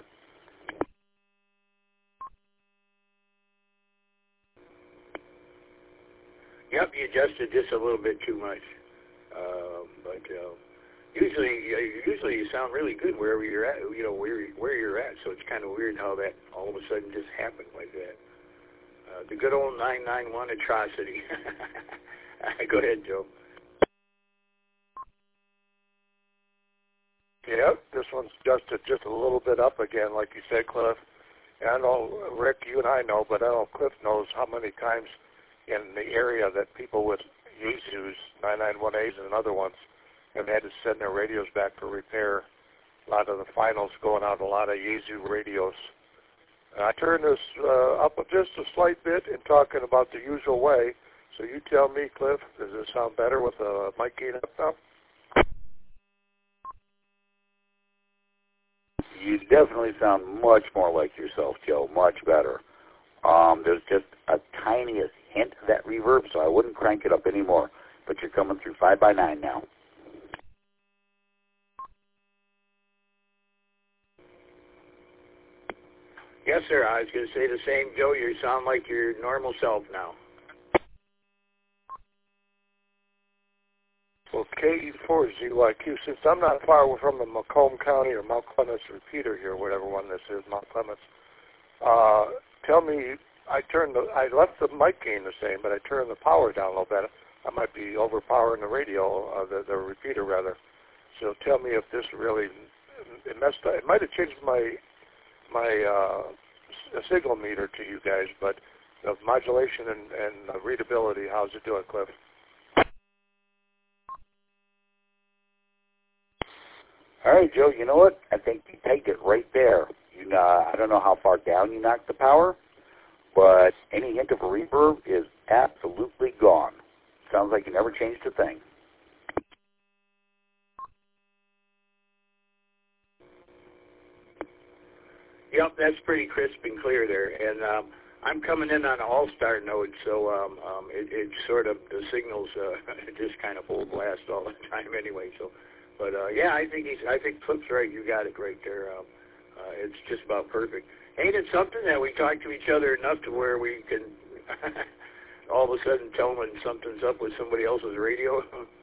Yep, you adjusted just a little bit too much, uh, but uh, usually, usually you sound really good wherever you're at. You know where where you're at. So it's kind of weird how that all of a sudden just happened like that. Uh, the good old nine nine one atrocity. Go ahead, Joe. Yep, this one's adjusted just a little bit up again, like you said, Cliff. And I know, Rick, you and I know, but I know Cliff knows how many times in the area that people with Yaesu's nine nine one A's and other ones have had to send their radios back for repair. A lot of the finals going out, a lot of Yaesu radios. I turned this uh, up just a slight bit in talking about the usual way. So you tell me, Cliff, does this sound better with the mic gain up now? You definitely sound much more like yourself, Joe, much better. Um, there's just a tiniest hint of that reverb, so I wouldn't crank it up anymore. But you're coming through five by nine now. Yes, sir. I was going to say the same, Joe. You sound like your normal self now. Well, K E four Z Y Q, since I'm not far from the Macomb County or Mount Clements repeater here, whatever one this is, Mount Clements, uh, tell me, I turned the, I left the mic gain the same, but I turned the power down a little bit. I might be overpowering the radio, uh, the, the repeater rather. So tell me if this really, it messed up. It might have changed my, my uh, signal meter to you guys, but the modulation and, and readability, how's it doing, Cliff? All right, Joe, you know what? I think you take it right there. You uh, I don't know how far down you knocked the power, but any hint of a reverb is absolutely gone. Sounds like you never changed a thing. Yep, that's pretty crisp and clear there. And um, I'm coming in on an all-star node, so um, um, it, it sort of, the signals uh, just kind of full blast all the time anyway. So, But, uh, yeah, I think he's, I think Cliff's right. You got it right there. Um, uh, it's just about perfect. Ain't it something that we talk to each other enough to where we can all of a sudden tell when something's up with somebody else's radio?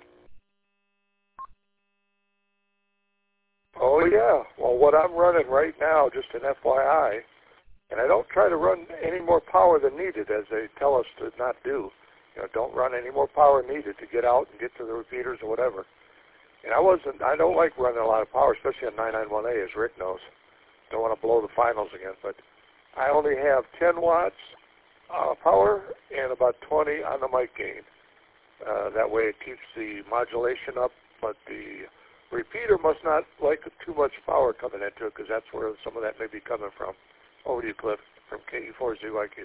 Oh, yeah. Well, what I'm running right now, just an F Y I, and I don't try to run any more power than needed, as they tell us to not do. You know, don't run any more power needed to get out and get to the repeaters or whatever. And I wasn't, I don't like running a lot of power, especially on nine ninety-one A, as Rick knows. Don't want to blow the finals again, but I only have ten watts uh, power and about twenty on the mic gain. Uh, that way it keeps the modulation up, but the repeater must not like too much power coming into it, because that's where some of that may be coming from. Over to you, Cliff, from K E four Z Y Q.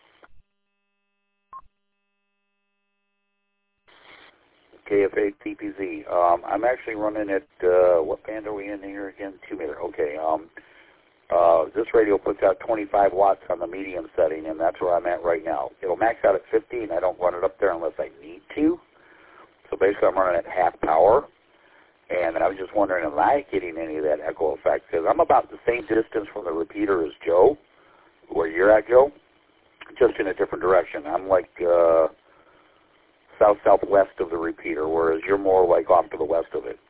K F A T P Z. Um, I'm actually running at, uh, what band are we in here again? Two meter. Okay. Um, uh, this radio puts out twenty-five watts on the medium setting, and that's where I'm at right now. It'll max out at fifty, and I don't run it up there unless I need to. So basically I'm running at half power. And I was just wondering, am I getting any of that echo effect? Because I'm about the same distance from the repeater as Joe, where you're at, Joe, just in a different direction. I'm like uh, south-southwest of the repeater, whereas you're more like off to the west of it.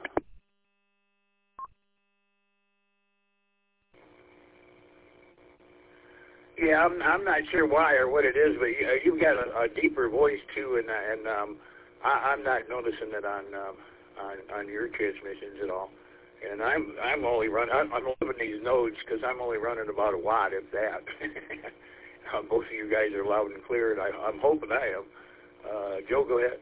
Yeah, I'm I'm not sure why or what it is, but you, uh, you've got a, a deeper voice too, and uh, and um, I, I'm not noticing it on, um, on on your transmissions at all. And I'm I'm only running I'm, I'm living these nodes because I'm only running about a watt, if that. uh, both of you guys are loud and clear, and I, I'm hoping I am. Uh, Joe, go ahead.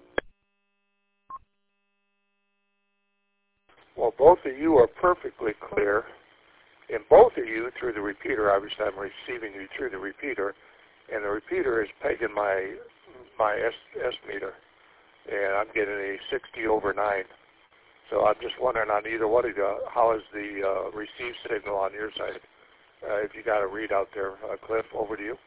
Well, both of you are perfectly clear. And both of you through the repeater, obviously I'm receiving you through the repeater, and the repeater is pegging my my S, S meter, and I'm getting a sixty over nine. So I'm just wondering on either one of you, how is the uh, receive signal on your side? Uh, if you got a read out there, uh, Cliff, over to you.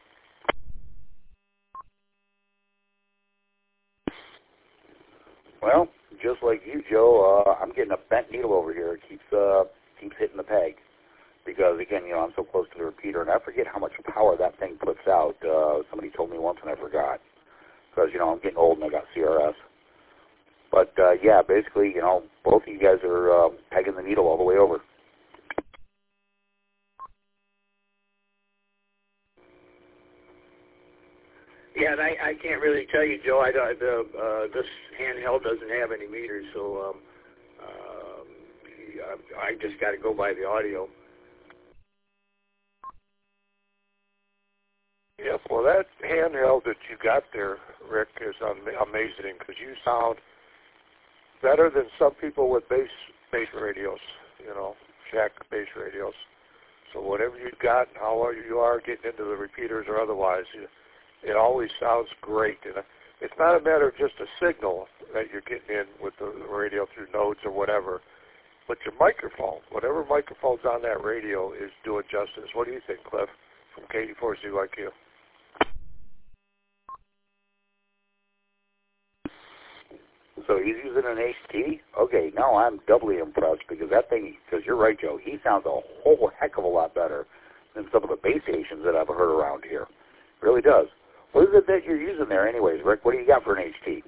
Well, just like you, Joe, uh, I'm getting a bent needle over here. It keeps uh, keeps hitting the peg. Because, again, you know, I'm so close to the repeater, and I forget how much power that thing puts out. Uh, somebody told me once, and I forgot. Because, you know, I'm getting old, and I got C R S. But, uh, yeah, basically, you know, both of you guys are uh, pegging the needle all the way over. Yeah, and I, I can't really tell you, Joe. I don't, the, uh, this handheld doesn't have any meters, so um, uh, I just got to go by the audio. Yep, well, that handheld that you got there, Rick, is amazing because you sound better than some people with bass, bass radios, you know, shack bass radios. So whatever you've got, how you are getting into the repeaters or otherwise, you, it always sounds great. And it's not a matter of just a signal that you're getting in with the radio through nodes or whatever, but your microphone, whatever microphone's on that radio is doing justice. What do you think, Cliff, from K E four Z Y Q? So he's using an H T? Okay, now I'm doubly impressed because that thing, because you're right, Joe, he sounds a whole heck of a lot better than some of the base stations that I've heard around here. It really does. What is it that you're using there anyways, Rick? What do you got for an H T?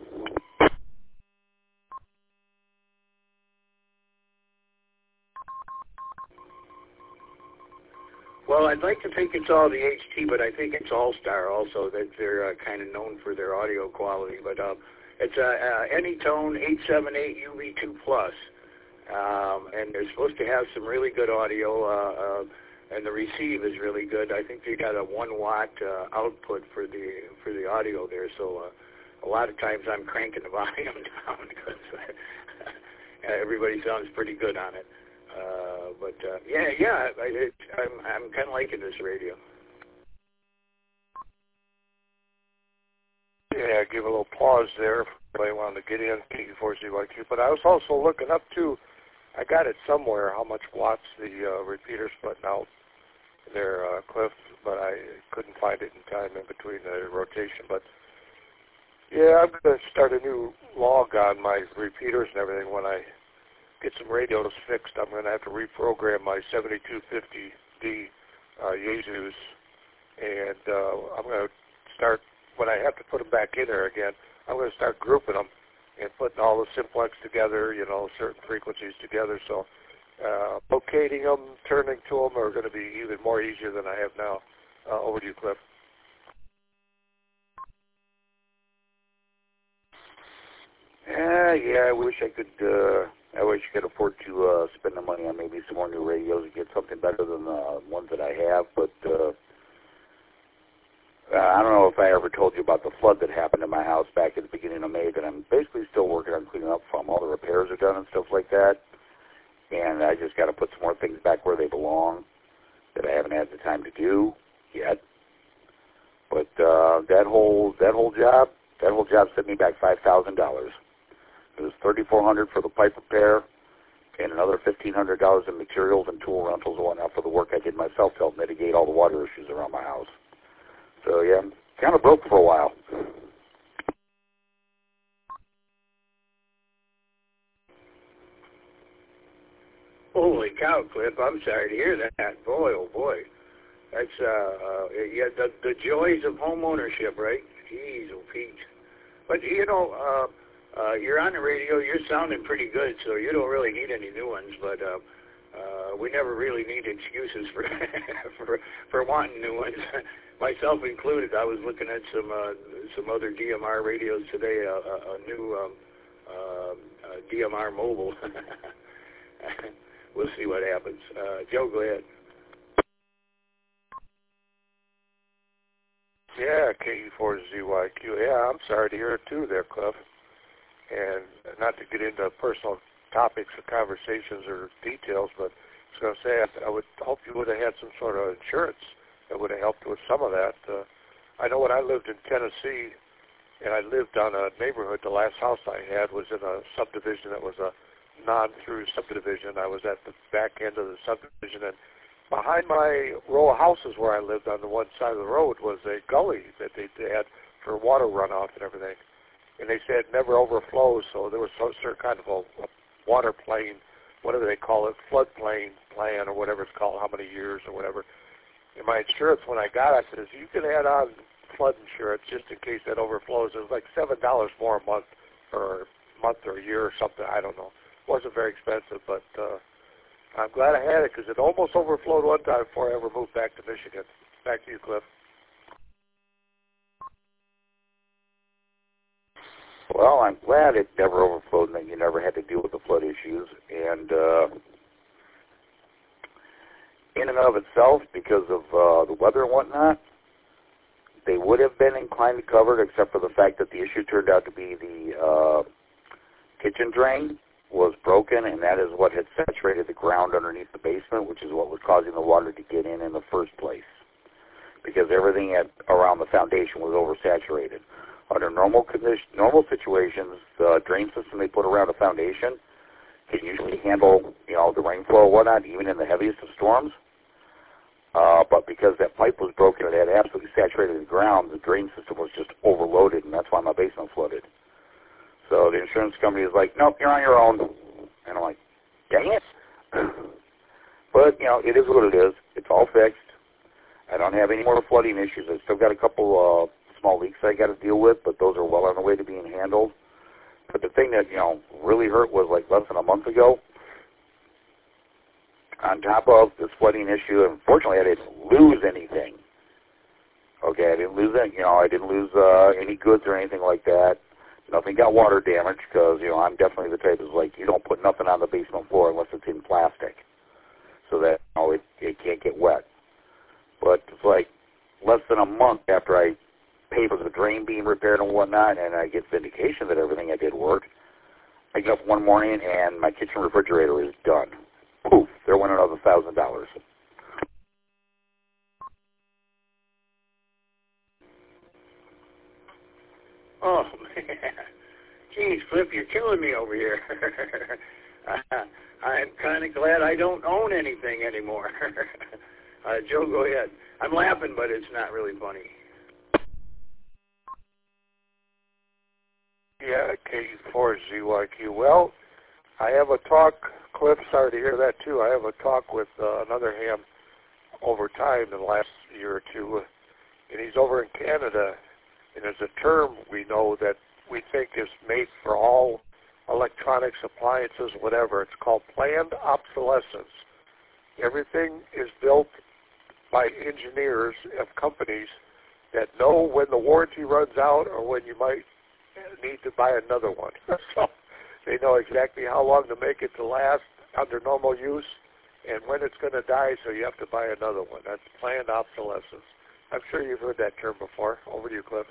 Well, I'd like to think it's all the H T, but I think it's All-Star also, that they're uh, kind of known for their audio quality. But uh, it's uh, uh, Anytone eight seven eight U V two plus, um, and they're supposed to have some really good audio, uh, uh, and the receive is really good. I think they got a one watt uh, output for the for the audio there, so uh, a lot of times I'm cranking the volume down because everybody sounds pretty good on it. Uh, but uh, yeah, yeah, I, it, I'm I'm kind of liking this radio. Yeah, give a little pause there if anybody wanted to get in K Q four Z Y Q. But I was also looking up too. I got it somewhere how much watts the uh, repeater's putting out there, uh, Cliff, but I couldn't find it in time in between the rotation. But yeah, I'm going to start a new log on my repeaters and everything when I get some radios fixed. I'm going to have to reprogram my seventy-two fifty D uh, Yaesus, and uh, I'm going to start, when I have to put them back in there again, I'm going to start grouping them and putting all the simplex together, you know, certain frequencies together. So uh, locating them, turning to them are going to be even more easier than I have now. Uh, over to you, Cliff. Yeah, yeah, I wish I could, uh, I wish I could afford to uh, spend the money on maybe some more new radios and get something better than the ones that I have, but uh, I don't know if I ever told you about the flood that happened in my house back at the beginning of May that I'm basically still working on cleaning up from. All the repairs are done and stuff like that, and I just got to put some more things back where they belong that I haven't had the time to do yet. But uh, that whole that whole job, that whole job sent me back five thousand dollars. It was thirty-four hundred dollars for the pipe repair and another fifteen hundred dollars in materials and tool rentals and whatnot for the work I did myself to help mitigate all the water issues around my house. So, yeah, I'm kind of broke for a while. Holy cow, Cliff! I'm sorry to hear that. Boy, oh boy, that's uh, uh yeah, the the joys of home ownership, right? Jeez, oh Pete. But you know, uh, uh, you're on the radio. You're sounding pretty good, so you don't really need any new ones. But uh, uh, we never really need excuses for for for wanting new ones. Myself included. I was looking at some uh, some other D M R radios today. Uh, a, a new um, uh, uh, D M R mobile. We'll see what happens. Uh, Joe, go ahead. Yeah, K U four Z Y Q. Yeah, I'm sorry to hear it too there, Cliff. And not to get into personal topics or conversations or details, but I was going to say I would hope you would have had some sort of insurance that would have helped with some of that. Uh, I know when I lived in Tennessee, and I lived on a neighborhood, the last house I had was in a subdivision that was a non-through subdivision. I was at the back end of the subdivision, and behind my row of houses where I lived on the one side of the road was a gully that they, they had for water runoff and everything. And they said it never overflows, so there was some certain kind of a, a water plane, whatever they call it, floodplain plan or whatever it's called, how many years or whatever. And my insurance, when I got it, I said, you can add on flood insurance just in case that overflows. It was like seven dollars more a month or a month or a year or something. I don't know. It wasn't very expensive, but uh, I'm glad I had it because it almost overflowed one time before I ever moved back to Michigan. Back to you, Cliff. Well, I'm glad it never overflowed and that you never had to deal with the flood issues. And uh, in and of itself, because of uh, the weather and whatnot, they would have been inclined to cover it, except for the fact that the issue turned out to be the uh, kitchen drain was broken, and that is what had saturated the ground underneath the basement, which is what was causing the water to get in in the first place, because everything at, around the foundation was oversaturated. Under normal condition, normal situations, the drain system they put around a foundation can usually handle, you know, the rainflow or whatnot, even in the heaviest of storms. Uh, but because that pipe was broken and it had absolutely saturated the ground, the drain system was just overloaded, and that's why my basement flooded. So the insurance company is like, nope, you're on your own. And I'm like, dang it. But, you know, it is what it is. It's all fixed. I don't have any more flooding issues. I've still got a couple uh, small leaks I got to deal with, but those are well on the way to being handled. But the thing that, you know, really hurt was like less than a month ago. On top of this flooding issue, unfortunately, I didn't lose anything. Okay, I didn't lose any, you know, I didn't lose uh, any goods or anything like that. Nothing got water damage because, you know, I'm definitely the type that's like, you don't put nothing on the basement floor unless it's in plastic so that, you know, it, it can't get wet. But it's like less than a month after I paid for the drain being repaired and whatnot, and I get vindication that everything I did worked, I get up one morning and my kitchen refrigerator is done. Poof, there went another thousand dollars. Oh, man. Geez, Flip, you're killing me over here. I'm kind of glad I don't own anything anymore. uh, Joe, go ahead. I'm laughing, but it's not really funny. Yeah, K four Z Y Q. Well, I have a talk, Cliff, sorry to hear that too. I have a talk with uh, another ham over time in the last year or two, and he's over in Canada, and there's a term we know that we think is made for all electronics, appliances, whatever. It's called planned obsolescence. Everything is built by engineers of companies that know when the warranty runs out or when you might need to buy another one. So they know exactly how long to make it to last under normal use and when it's going to die, so you have to buy another one. That's planned obsolescence. I'm sure you've heard that term before. Over to you, Cliff.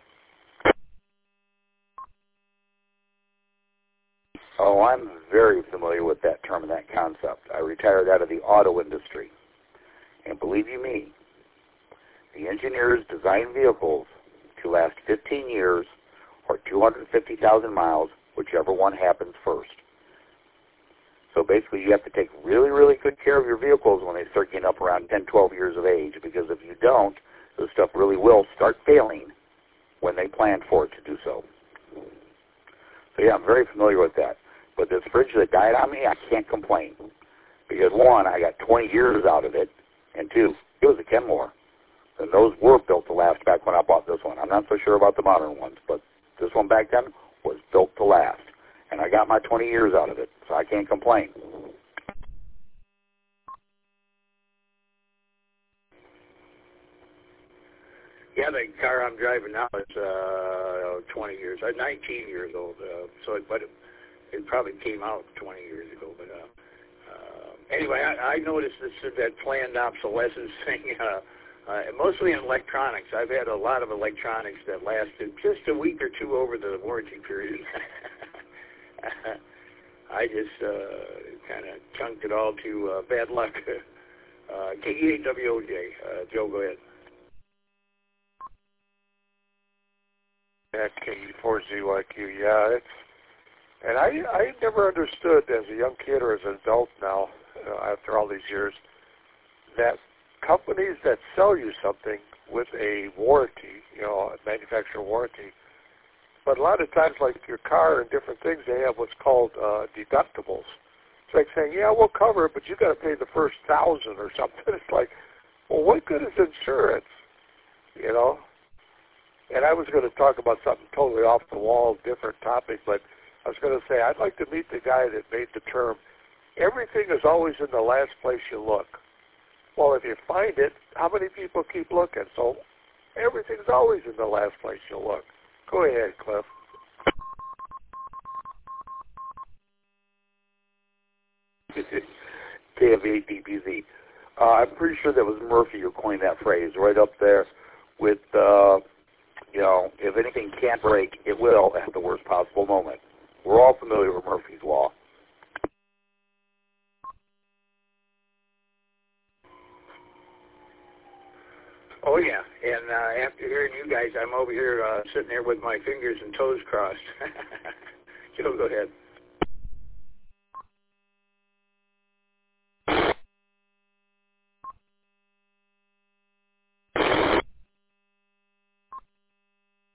Oh, I'm very familiar with that term and that concept. I retired out of the auto industry. And believe you me, the engineers design vehicles to last fifteen years or two hundred fifty thousand miles, whichever one happens first. So basically you have to take really, really good care of your vehicles when they start getting up around ten, twelve years of age, because if you don't, this stuff really will start failing when they planned for it to do so. So yeah, I'm very familiar with that. But this fridge that died on me, I can't complain. Because one, I got twenty years out of it, and two, it was a Kenmore. And those were built to last back when I bought this one. I'm not so sure about the modern ones, but this one back then was built to last. And I got my twenty years out of it, so I can't complain. Yeah, the car I'm driving now is uh, twenty years. I'm nineteen years old, uh, so it, but it, it probably came out twenty years ago. But uh, uh, anyway, I, I noticed this that planned obsolescence thing, uh, uh, mostly in electronics. I've had a lot of electronics that lasted just a week or two over the warranty period. I just uh, kind of chunked it all to uh, bad luck. uh, K E A W O J. Uh, Joe, go ahead. At K E four Z Y Q, yeah, it's, and I I never understood as a young kid or as an adult now, uh, after all these years, that companies that sell you something with a warranty, you know, a manufacturer warranty, but a lot of times, like your car and different things, they have what's called uh, deductibles. It's like saying, yeah, we'll cover it, but you got to pay the first thousand or something. It's like, well, what good is insurance, you know? And I was going to talk about something totally off the wall, different topic, but I was going to say I'd like to meet the guy that made the term, everything is always in the last place you look. Well, if you find it, how many people keep looking? So everything's always in the last place you look. Go ahead, Cliff. K F A D P Z. Uh, I'm pretty sure that was Murphy who coined that phrase, right up there with, uh, you know, if anything can't break, it will at the worst possible moment. We're all familiar with Murphy's Law. Oh, yeah, and uh, after hearing you guys, I'm over here uh, sitting there with my fingers and toes crossed. Joe, go ahead.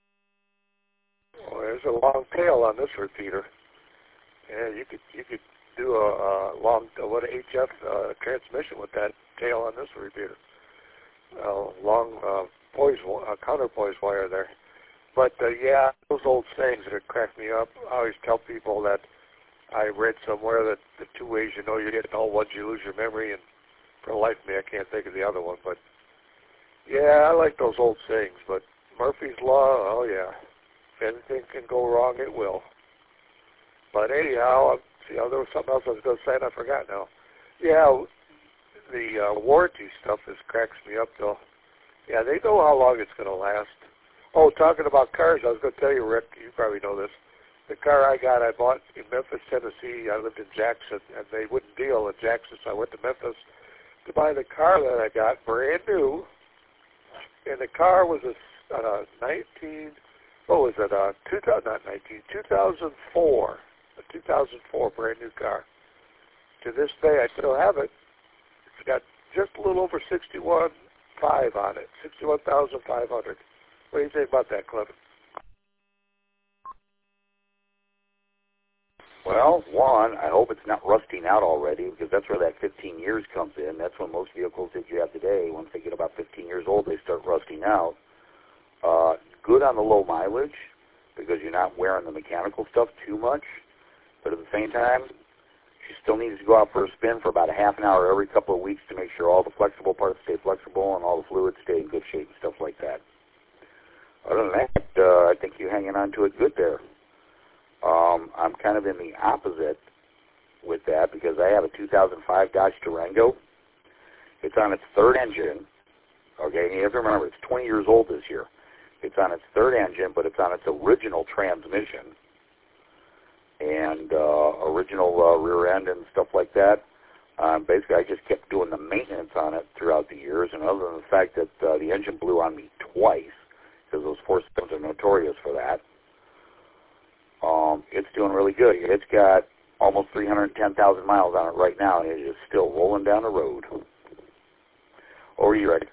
Well, there's a long tail on this repeater. Yeah, you could you could do a, a long, a, what, H F uh, transmission with that tail on this repeater. Uh, long uh, poise, uh, counterpoise wire there. But, uh, yeah, those old sayings that crack me up, I always tell people that I read somewhere that the two ways you know you're getting old, once you lose your memory, and for the life of me, I can't think of the other one. But, yeah, I like those old sayings. But Murphy's Law, oh, yeah. If anything can go wrong, it will. But anyhow, see, there was something else I was going to say, and I forgot now. Yeah, the uh, warranty stuff is cracks me up, though. Yeah, they know how long it's going to last. Oh, talking about cars, I was going to tell you, Rick, you probably know this. The car I got, I bought in Memphis, Tennessee. I lived in Jackson, and they wouldn't deal in Jackson, so I went to Memphis to buy the car that I got, brand new. And the car was a, a nineteen, what was it, uh, two thousand, not nineteen, two thousand four, a two thousand four brand new car. To this day, I still have it. It's got just a little over sixty-one five on it, sixty-one thousand five hundred. What do you think about that, Cliff? Well, one, I hope it's not rusting out already, because that's where that fifteen years comes in. That's when most vehicles that you have today, once they get about fifteen years old, they start rusting out. Uh, good on the low mileage, because you're not wearing the mechanical stuff too much. But at the same time, she still needs to go out for a spin for about a half an hour every couple of weeks to make sure all the flexible parts stay flexible and all the fluids stay in good shape and stuff like that. Other than that, uh, I think you're hanging on to it good there. Um, I'm kind of in the opposite with that because I have a two thousand five Dodge Durango. It's on its third engine. Okay, and you have to remember, it's twenty years old this year. It's on its third engine, but it's on its original transmission and uh, original uh, rear end and stuff like that. Um, basically, I just kept doing the maintenance on it throughout the years, and other than the fact that uh, the engine blew on me twice, because those four cylinders are notorious for that, um, it's doing really good. It's got almost three hundred ten thousand miles on it right now, and it is still rolling down the road. Over to you, Rick.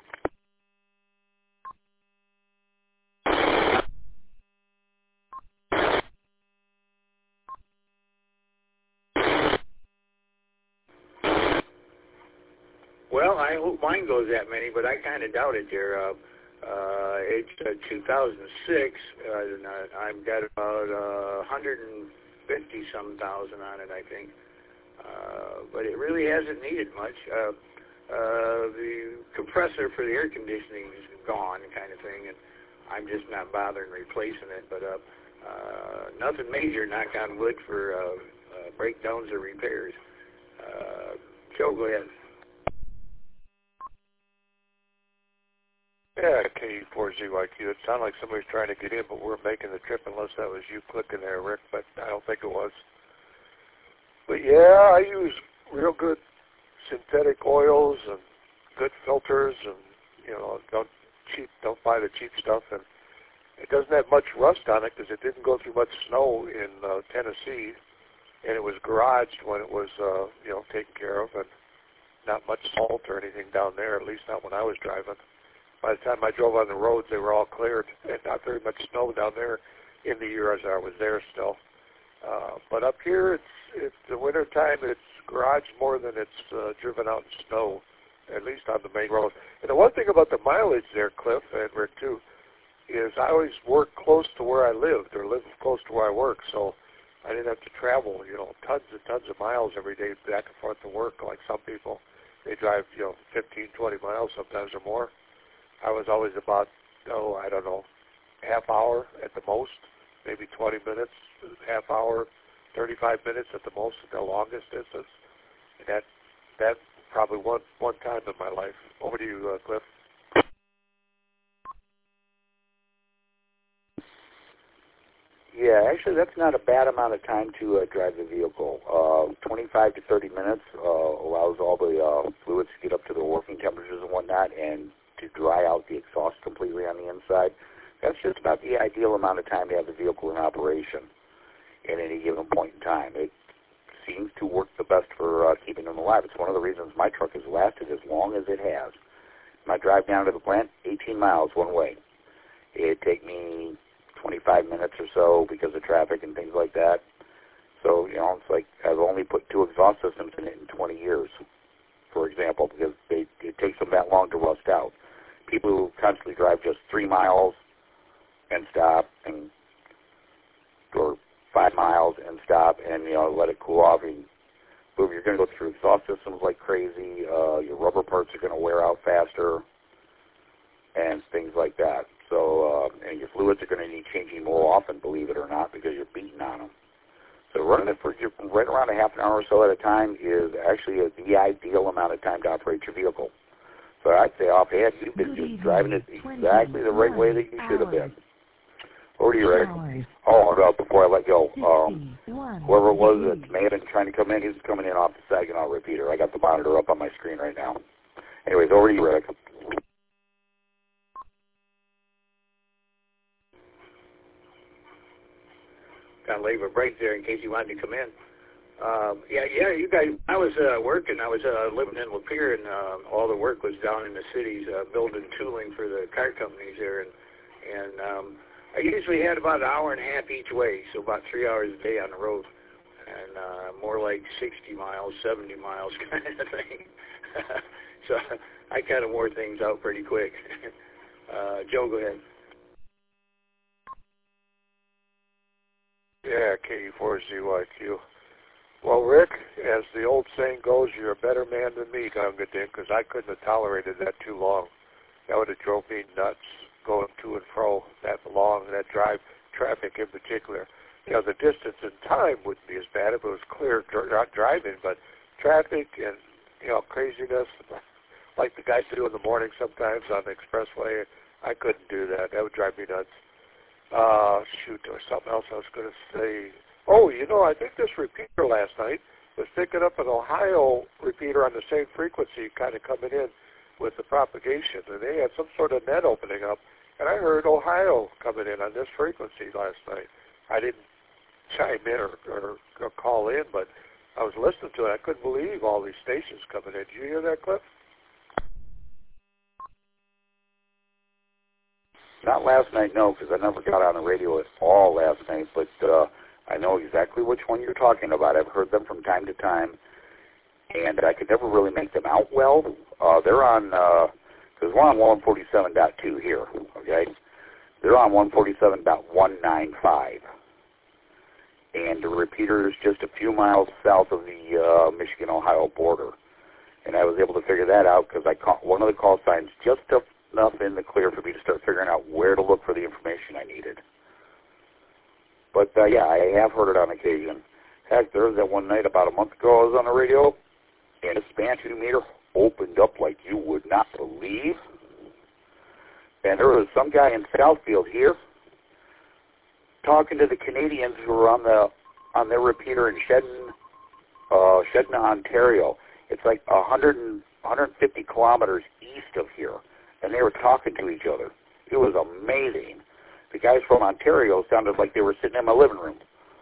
Well, I hope mine goes that many, but I kind of doubt it there. Uh, uh, it's uh, two thousand six, uh, and uh, I've got about uh, one hundred fifty some thousand on it, I think. Uh, but it really hasn't needed much. Uh, uh, the compressor for the air conditioning is gone, kind of thing, and I'm just not bothering replacing it. But uh, uh, nothing major, knock on wood, for uh, uh, breakdowns or repairs. Uh, Joe, go ahead. Yeah, K four Z Y Q. It sounded like somebody's trying to get in, but we're making the trip unless that was you clicking there, Rick, but I don't think it was. But yeah, I use real good synthetic oils and good filters, and, you know, don't cheap, don't buy the cheap stuff. And it doesn't have much rust on it because it didn't go through much snow in uh, Tennessee, and it was garaged when it was, uh, you know, taken care of, and not much salt or anything down there, at least not when I was driving. By the time I drove on the roads, they were all cleared, and not very much snow down there in the year as I was there still. Uh, but up here, it's, it's the winter time. It's garaged more than it's uh, driven out in snow, at least on the main road. And the one thing about the mileage there, Cliff and Rick too, is I always work close to where I lived, or live close to where I work, so I didn't have to travel, you know, tons and tons of miles every day back and forth to work. Like some people, they drive, you know, fifteen, twenty miles sometimes or more. I was always about, oh, I don't know, half hour at the most, maybe twenty minutes, half hour, thirty-five minutes at the most, at the longest distance. And that, that probably one one time in my life. Over to you, uh, Cliff. Yeah, actually, that's not a bad amount of time to uh, drive the vehicle. Uh, twenty-five to thirty minutes uh, allows all the uh, fluids to get up to the working temperatures and whatnot, and to dry out the exhaust completely on the inside. That's just about the ideal amount of time to have the vehicle in operation at any given point in time. It seems to work the best for uh, keeping them alive. It's one of the reasons my truck has lasted as long as it has. My drive down to the plant, eighteen miles one way. It'd take me twenty-five minutes or so because of traffic and things like that. So, you know, it's like I've only put two exhaust systems in it in twenty years, for example, because they, it takes them that long to rust out. People who constantly drive just three miles and stop, and or five miles and stop, and, you know, let it cool off, and boom, you're going to go through exhaust systems like crazy. Uh, your rubber parts are going to wear out faster, and things like that. So, uh, and your fluids are going to need changing more often, believe it or not, because you're beating on them. So running it for right around a half an hour or so at a time is actually a, the ideal amount of time to operate your vehicle. So I'd say offhand, you've been just driving it exactly the right way that you should have been. Over to you, Rick. Oh, no, before I let go, um, whoever it was that may have been trying to come in, he's coming in off the Saginaw repeater. I got the monitor up on my screen right now. Anyways, over to you, Rick. Got to leave a break there in case you wanted to come in. Um, yeah, yeah, you guys, I was uh, working. I was uh, living in Lapeer, and uh, all the work was down in the cities, uh, building tooling for the car companies there. And, and um, I usually had about an hour and a half each way, so about three hours a day on the road. And uh, more like sixty miles, seventy miles kind of thing. So I kind of wore things out pretty quick. uh, Joe, go ahead. Yeah, K E four Z Y Q. Well, Rick, as the old saying goes, you're a better man than me, Gungadin, because I couldn't have tolerated that too long. That would have drove me nuts, going to and fro that long, that drive, traffic in particular. You know, the distance and time wouldn't be as bad if it was clear dr- driving, but traffic and, you know, craziness, like the guys do in the morning sometimes on the expressway, I couldn't do that. That would drive me nuts. Uh, shoot, there was something else I was going to say. Oh, you know, I think this repeater last night was picking up an Ohio repeater on the same frequency kind of coming in with the propagation, and they had some sort of net opening up, and I heard Ohio coming in on this frequency last night. I didn't chime in or, or, or call in, but I was listening to it. I couldn't believe all these stations coming in. Did you hear that, Cliff? Not last night, no, because I never got on the radio at all last night, but uh, I know exactly which one you're talking about. I've heard them from time to time, and I could never really make them out well. Uh, they're on, because uh, we're on one forty-seven point two here, okay? They're on one forty-seven point one nine five, and the repeater is just a few miles south of the uh, Michigan-Ohio border. And I was able to figure that out because I caught one of the call signs just enough in the clear for me to start figuring out where to look for the information I needed. But, uh, yeah, I have heard it on occasion. Heck, there was that one night about a month ago I was on the radio, and the span two meter opened up like you would not believe. And there was some guy in Southfield here talking to the Canadians who were on the on their repeater in Shedden, uh, Shedden, Ontario. It's like one hundred, one hundred fifty kilometers east of here, and they were talking to each other. It was amazing. The guys from Ontario sounded like they were sitting in my living room.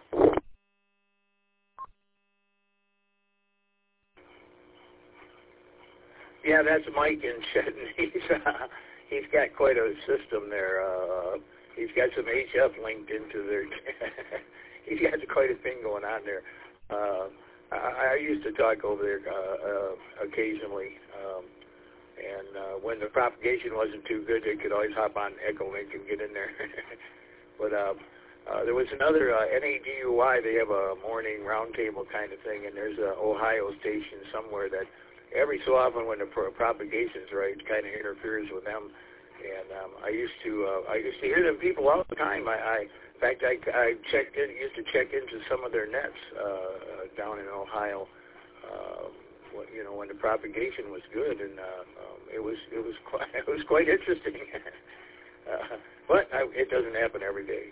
Yeah, that's Mike in Shedden. He's uh, he's got quite a system there. Uh, he's got some H F linked into their. He's got quite a thing going on there. Uh, I, I used to talk over there uh, uh, occasionally, um, and uh, when the propagation wasn't too good, they could always hop on Echo Link and get in there. But uh, uh, there was another uh, N A D U I. They have a morning roundtable kind of thing, and there's an Ohio station somewhere that every so often when the pro- propagation's right, it kind of interferes with them. And um, I used to uh, I used to hear them people all the time. I, I in fact I, I checked in used to check into some of their nets uh, uh, down in Ohio. Uh, when, you know, when the propagation was good, and uh, um, it was it was quite it was quite interesting. uh, but I, it doesn't happen every day.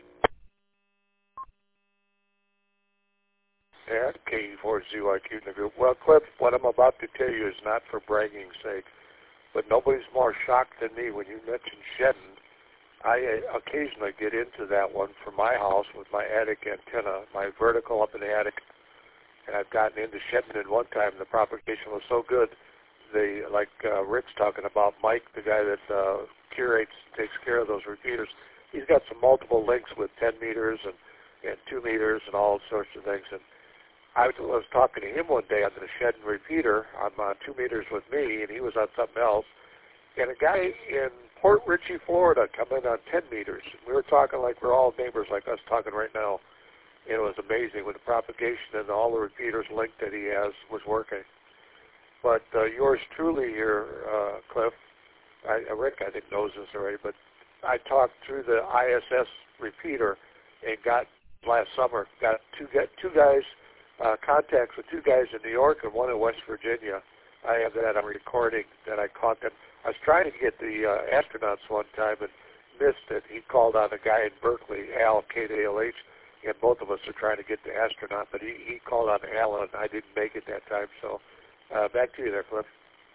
Yeah, K E four Z Y Q in the group. Well, Cliff, what I'm about to tell you is not for bragging's sake, but nobody's more shocked than me when you mention Shedden. I uh, occasionally get into that one for my house with my attic antenna, my vertical up in the attic, and I've gotten into Shedden at one time. The propagation was so good, they, like uh, Rick's talking about, Mike, the guy that uh, curates, takes care of those repeaters, he's got some multiple links with ten meters and and two meters and all sorts of things. And I was talking to him one day on the shed and repeater on uh, two meters with me, and he was on something else. And a guy in Port Richey, Florida, come in on ten meters. We were talking like we're all neighbors like us talking right now. And it was amazing with the propagation and all the repeaters linked that he has was working. But uh, yours truly here, uh, Cliff, I, Rick I think knows this already, but I talked through the I S S repeater and got last summer, got two, two guys, uh, contacts with two guys in New York and one in West Virginia. I have that on recording that I caught them. I was trying to get the uh, astronauts one time and missed it. He called on a guy in Berkeley, Al, K A L H, and both of us are trying to get the astronaut, but he, he called on Alan, and I didn't make it that time. So uh, back to you there, Cliff.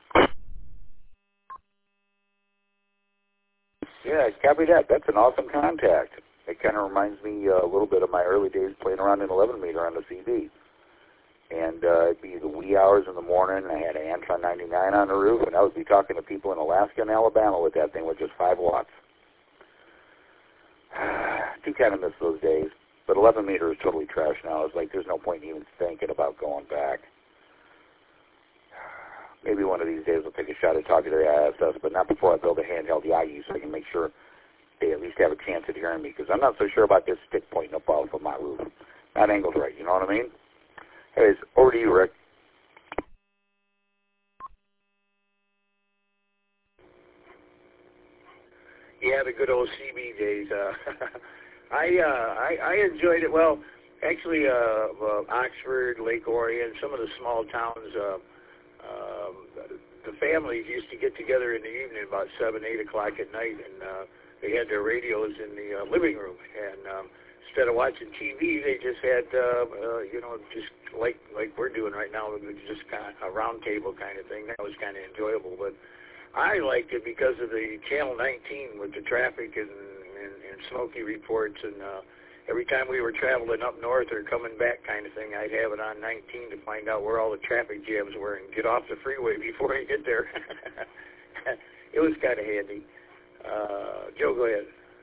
Yeah, copy that. That's an awesome contact. It kind of reminds me uh, a little bit of my early days playing around in eleven meter on the C B. And uh, it'd be the wee hours in the morning. I had an Antron ninety-nine on the roof, and I would be talking to people in Alaska and Alabama with that thing with just five watts. Do kind of miss those days. But eleven meter is totally trash now. It's like there's no point in even thinking about going back. Maybe one of these days I'll take a shot at talking to the I S S, but not before I build a handheld I U so I can make sure they at least have a chance at hearing me, because I'm not so sure about this stick pointing up off of my roof. Not angled right, you know what I mean? Anyways, over to you, Rick. Yeah, the good old C B days. Uh, I, uh, I I enjoyed it. Well, actually, uh, uh, Oxford, Lake Orion, some of the small towns, uh, um, the families used to get together in the evening about seven, eight o'clock at night, and uh, they had their radios in the uh, living room. And um, instead of watching T V, they just had, uh, uh, you know, just like like we're doing right now, just kind of a round table kind of thing. That was kind of enjoyable, but I liked it because of the Channel nineteen with the traffic and, and, and Smokey reports, and uh, every time we were traveling up north or coming back kind of thing, I'd have it on nineteen to find out where all the traffic jams were and get off the freeway before I get there. It was kind of handy. Uh, Joe, go ahead.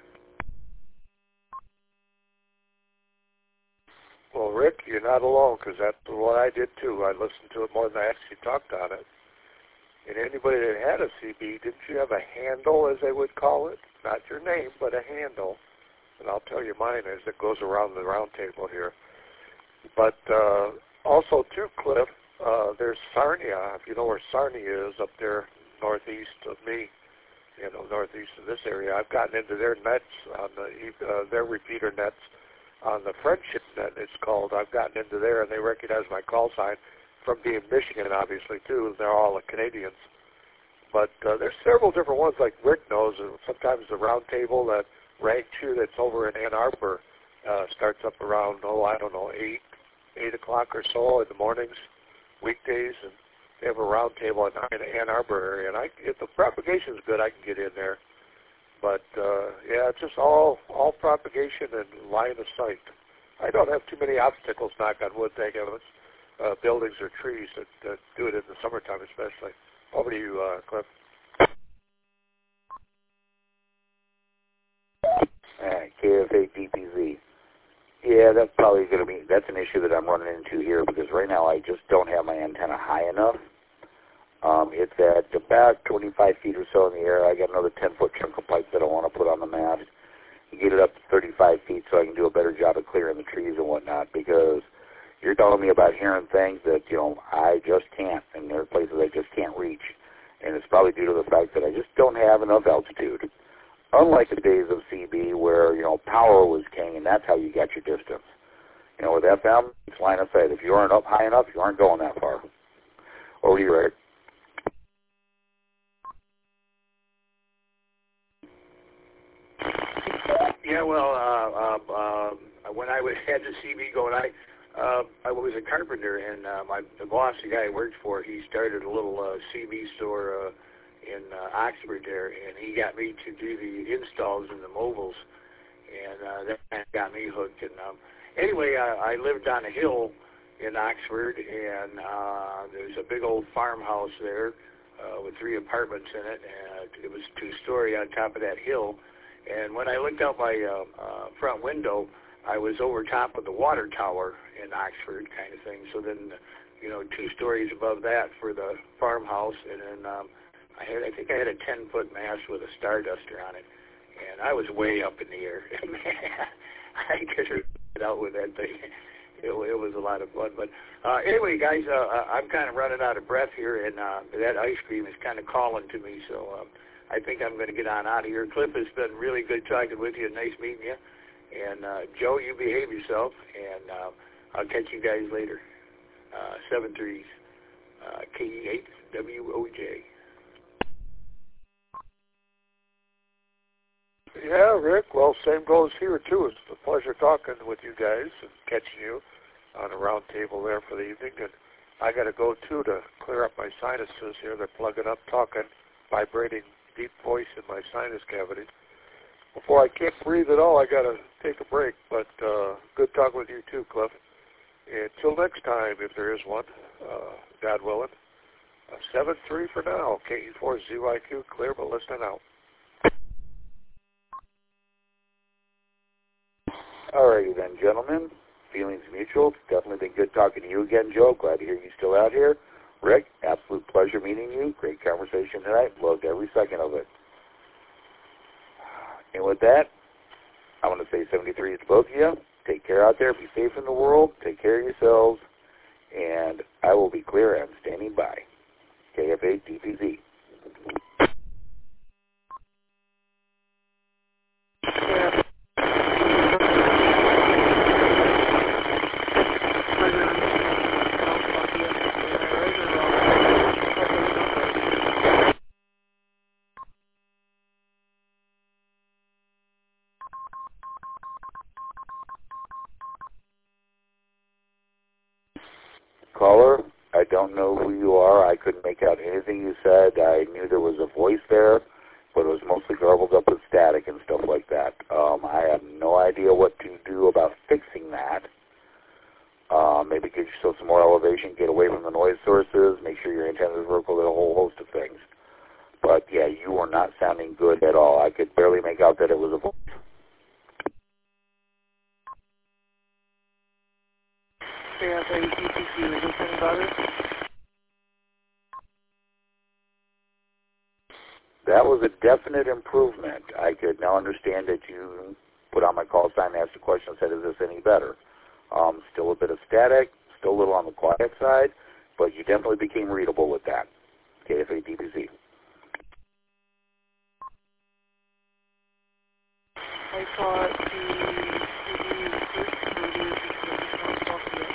Well, Rick, you're not alone, because that's what I did too. I listened to it more than I actually talked on it. And anybody that had a C B, didn't you have a handle, as they would call it? Not your name, but a handle. And I'll tell you mine is it goes around the round table here. But uh, also, too, Cliff, uh, there's Sarnia. If you know where Sarnia is, up there northeast of me, you know, northeast of this area. I've gotten into their nets, on the uh, their repeater nets, on the Friendship net, it's called. I've gotten into there, and they recognize my call sign from being Michigan, obviously, too. They're all Canadians. But uh, there's several different ones, like Rick knows. And sometimes the round table, that rank two that's over in Ann Arbor, uh, starts up around, oh, I don't know, eight, eight o'clock or so in the mornings, weekdays, and they have a round table in the Ann Arbor area. And I, if the propagation's good, I can get in there. But, uh, yeah, it's just all all propagation and line of sight. I don't have too many obstacles, knock on wood, thank heavens, uh, buildings or trees that, that do it in the summertime especially. Over to you, uh, Cliff. Alright, K F eight D P Z. Yeah, that's probably going to be, that's an issue that I'm running into here, because right now I just don't have my antenna high enough. Um, it's at about twenty-five feet or so in the air. I got another ten-foot chunk of pipe that I want to put on the mast and get it up to thirty-five feet so I can do a better job of clearing the trees and whatnot, because you're telling me about hearing things that, you know, I just can't, and there are places I just can't reach. And it's probably due to the fact that I just don't have enough altitude. Unlike the days of C B where, you know, power was king, and that's how you got your distance. You know, with F M, it's line of sight. If you aren't up high enough, you aren't going that far. Over to you, Rick. Yeah, well, uh, uh, uh, when I was, had the C B going, I uh, I was a carpenter, and uh, my the boss, the guy I worked for, he started a little uh, C B store uh, in uh, Oxford there, and he got me to do the installs in the mobiles, and uh, that got me hooked. And um, anyway, I, I lived on a hill in Oxford, and uh, there's a big old farmhouse there uh, with three apartments in it, and it was two-story on top of that hill. And when I looked out my uh, uh, front window, I was over top of the water tower in Oxford, kind of thing. So then, you know, two stories above that for the farmhouse, and then um, I had, I think I had a ten foot mast with a Starduster on it, and I was way up in the air. I could get out with that thing. It, it was a lot of fun. But uh, anyway, guys, uh, I'm kind of running out of breath here, and uh, that ice cream is kind of calling to me. So um, I think I'm going to get on out of here. Cliff, it's been really good talking with you. Nice meeting you. And uh, Joe, you behave yourself, and uh, I'll catch you guys later. Uh, seven threes, uh, K E eight W O J. Yeah, Rick. Well, same goes here, too. It's a pleasure talking with you guys and catching you on a round table there for the evening. And I got to go, too, to clear up my sinuses here. They're plugging up, talking, vibrating deep voice in my sinus cavity. Before I can't breathe at all, I got to take a break. But uh, good talking with you, too, Cliff. Until next time, if there is one, uh, God willing. Uh, seven three for now. K E four Z Y Q, clear, but listening out. Alrighty then, gentlemen. Feelings mutual. It's definitely been good talking to you again, Joe. Glad to hear you still out here. Rick, absolute pleasure meeting you. Great conversation tonight. Loved every second of it. And with that, I want to say seventy-three to both of you. Take care out there. Be safe in the world. Take care of yourselves. And I will be clear and standing by. K F eight D P Z. Caller, I don't know who you are. I couldn't make out anything you said. I knew there was a voice there, but it was mostly garbled up with static and stuff like that. Um, I have no idea what to do about fixing that. Uh, maybe get yourself some more elevation, get away from the noise sources, make sure your antennas work with a whole host of things. But, yeah, you were not sounding good at all. I could barely make out that it was a voice. K F eight D P Z, is this any better? That was a definite improvement. I could now understand that you put on my call sign, asked a question, and said, is this any better? Um, still a bit of static, still a little on the quiet side, but you definitely became readable with that. K F eight D P Z. I thought the C D was first earlier because it's not off the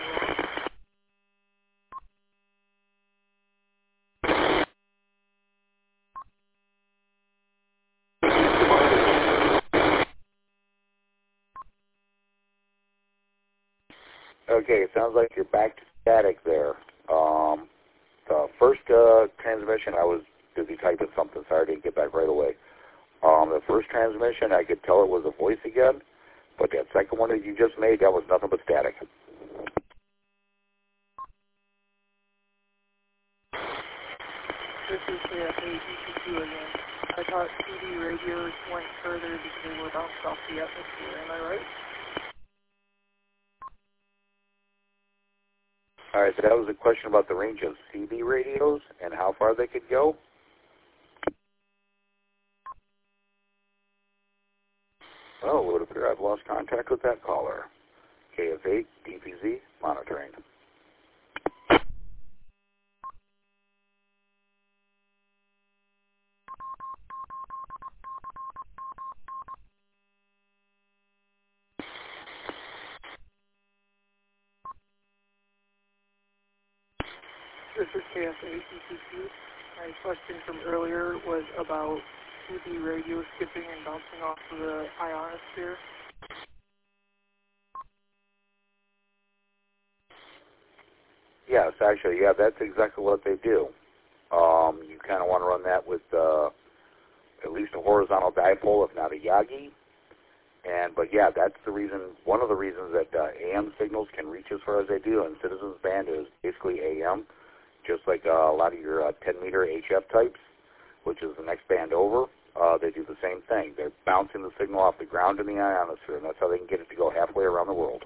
Okay, it sounds like you're back to static there. Um, the first uh, transmission, I was busy typing something, sorry I didn't get back right away. Um, the first transmission, I could tell it was a voice again, but that second one that you just made, that was nothing but static. This is K F eight D P Z again. I thought C D radios went further because they were bounced off the atmosphere, am I right? All right, so that was a question about the range of C B radios and how far they could go. Oh, it would appear I've lost contact with that caller. K F eight, D P Z, monitoring. This is K F eight D P Z. My question from earlier was about C B radio skipping and bouncing off of the ionosphere. Yes, actually, yeah, that's exactly what they do. Um, you kind of want to run that with uh, at least a horizontal dipole, if not a Yagi. And but yeah, that's the reason. One of the reasons that uh, A M signals can reach as far as they do, and Citizens Band is basically A M, just like uh, a lot of your uh, ten meter H F types, which is the next band over. Uh, they do the same thing. They're bouncing the signal off the ground in the ionosphere, and that's how they can get it to go halfway around the world.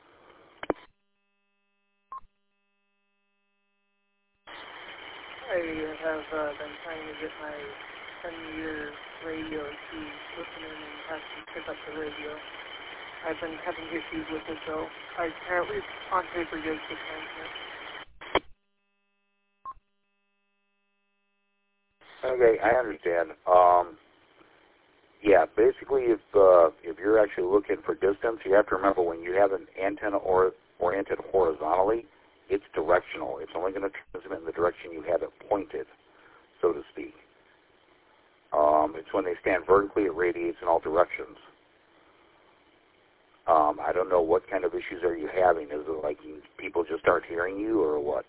I have uh, been trying to get my ten-year radio to listen in and actually pick up the radio. I've been having issues with it, though. I at least on paper gives the transmit. Okay, I understand. Um, yeah, basically, if uh, if you're actually looking for distance, you have to remember when you have an antenna or oriented horizontally, it's directional. It's only going to transmit in the direction you have it pointed, so to speak. Um, it's when they stand vertically, it radiates in all directions. Um, I don't know what kind of issues are you having. Is it like you, people just aren't hearing you, or what?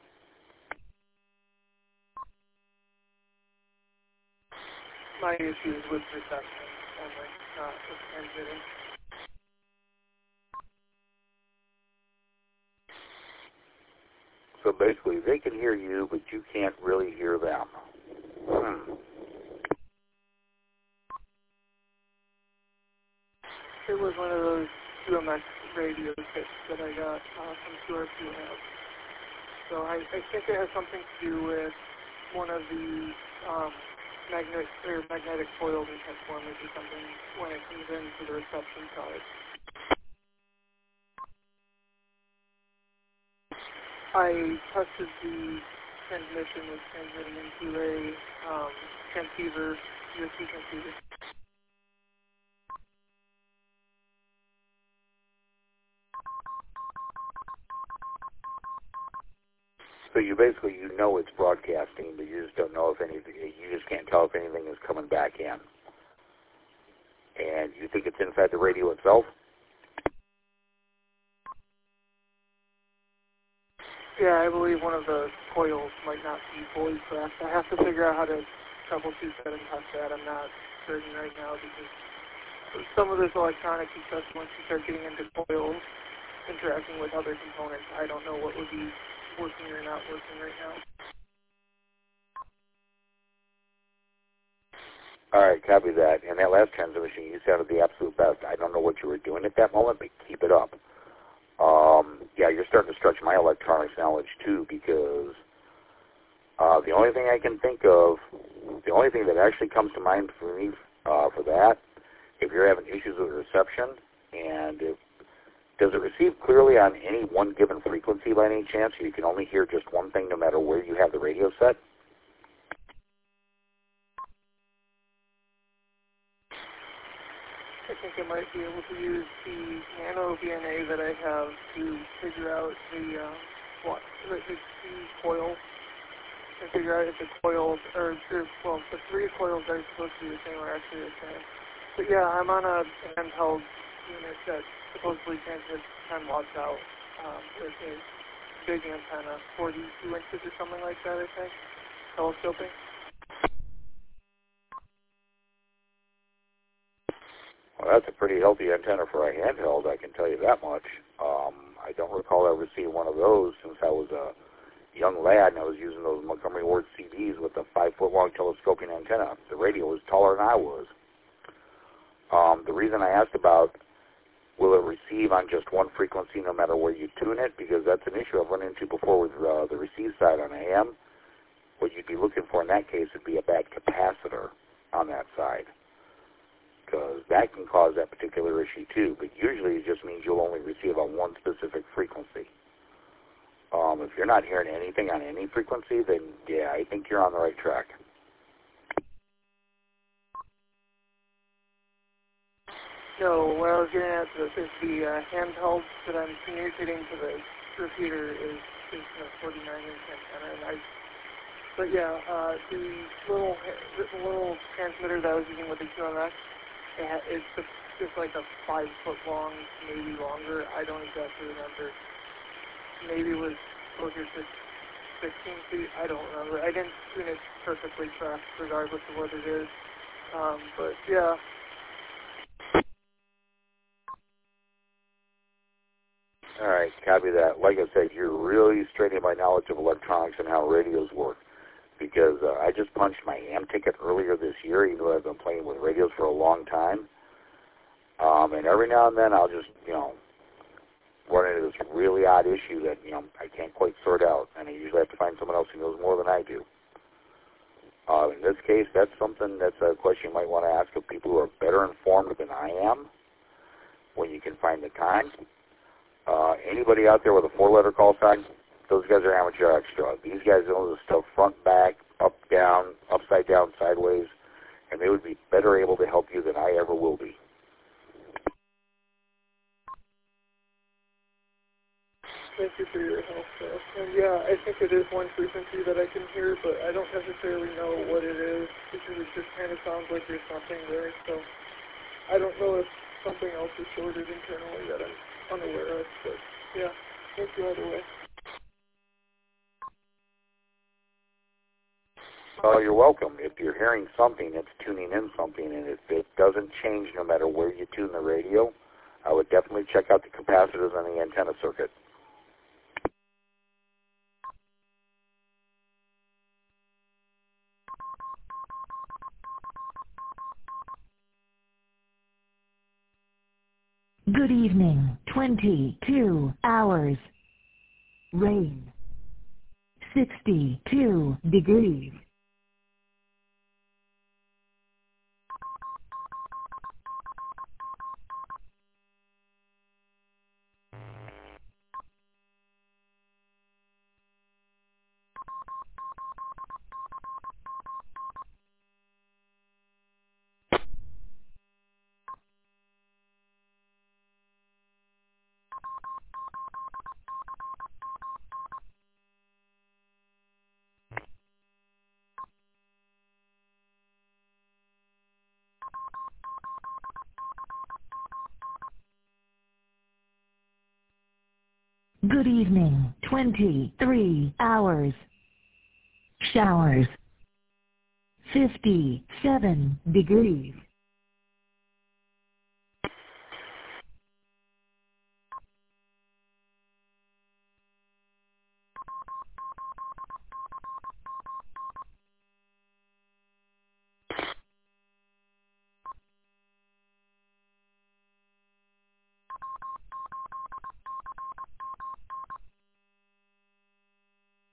My issues with reception only, not with transmitting. So basically, they can hear you, but you can't really hear them. Hmm. It was one of those Q M X radio kits that I got uh, from Q R Q Labs. So I, I think it has something to do with one of the um, magnetic or magnetic coils and transformers or something when it comes into the reception side. I tested the transmission was transmitting into a um, transceiver, U S B transceiver. So you basically, you know it's broadcasting, but you just don't know if anything, you just can't tell if anything is coming back in. And you think it's inside the radio itself? Yeah, I believe one of the coils might not be fully correct. I have to figure out how to troubleshoot that and test that. I'm not certain right now because some of this electronics, especially once you start getting into coils, interacting with other components, I don't know what would be working or not working right now. All right, copy that. And that last transmission, you sounded the absolute best. I don't know what you were doing at that moment, but keep it up. Um, yeah, you're starting to stretch my electronics knowledge, too, because uh, the only thing I can think of, the only thing that actually comes to mind for me uh, for that, if you're having issues with reception, and if, does it receive clearly on any one given frequency by any chance, so you can only hear just one thing no matter where you have the radio set? I think I might be able to use the nano V N A that I have to figure out the uh, what the, the coil and figure out if the coils are or, well the three coils that are supposed to be the same are actually the same. But yeah, I'm on a handheld unit that supposedly transmits ten watts out um, with a big antenna, forty-two inches or something like that. I think telescoping. Well, that's a pretty healthy antenna for a handheld, I can tell you that much. Um, I don't recall ever seeing one of those since I was a young lad and I was using those Montgomery Ward C Ds with a five-foot-long telescoping antenna. The radio was taller than I was. Um, the reason I asked about will it receive on just one frequency no matter where you tune it, because that's an issue I've run into before with uh, the receive side on A M. What you'd be looking for in that case would be a bad capacitor on that side, because that can cause that particular issue too. But usually it just means you'll only receive on one specific frequency. Um, if you're not hearing anything on any frequency, then yeah, I think you're on the right track. No, what I was getting at is the uh, handheld that I'm communicating to the repeater is, is a forty-nine inch antenna, and I. But yeah, uh, the little the little transmitter that I was using with the Q M X, it ha it's just, just like a five foot long, maybe longer. I don't exactly remember. Maybe it was closer to sixteen feet. I don't remember. I didn't tune it perfectly correct, regardless of what it is. Um, but yeah. All right, copy that. Like I said, you're really straining my knowledge of electronics and how radios work. because uh, I just punched my A M ticket earlier this year, even though I've been playing with radios for a long time. Um, and every now and then I'll just, you know, run into this really odd issue that, you know, I can't quite sort out, and I usually have to find someone else who knows more than I do. Uh, in this case, that's something that's a question you might want to ask of people who are better informed than I am when you can find the time. Uh, anybody out there with a four-letter call sign, those guys are amateur extra. These guys know the stuff front, back, up, down, upside down, sideways, and they would be better able to help you than I ever will be. Thank you for your help, Seth. And yeah, I think it is one frequency that I can hear, but I don't necessarily know what it is because it just kind of sounds like there's something there. So I don't know if something else is sorted internally that I'm unaware of. But yeah, thank you either way. Well, you're welcome. If you're hearing something, it's tuning in something, and if it doesn't change no matter where you tune the radio, I would definitely check out the capacitors on the antenna circuit. Good evening. twenty-two hours. Rain. sixty-two degrees. Good evening. twenty-three hours. Showers. fifty-seven degrees.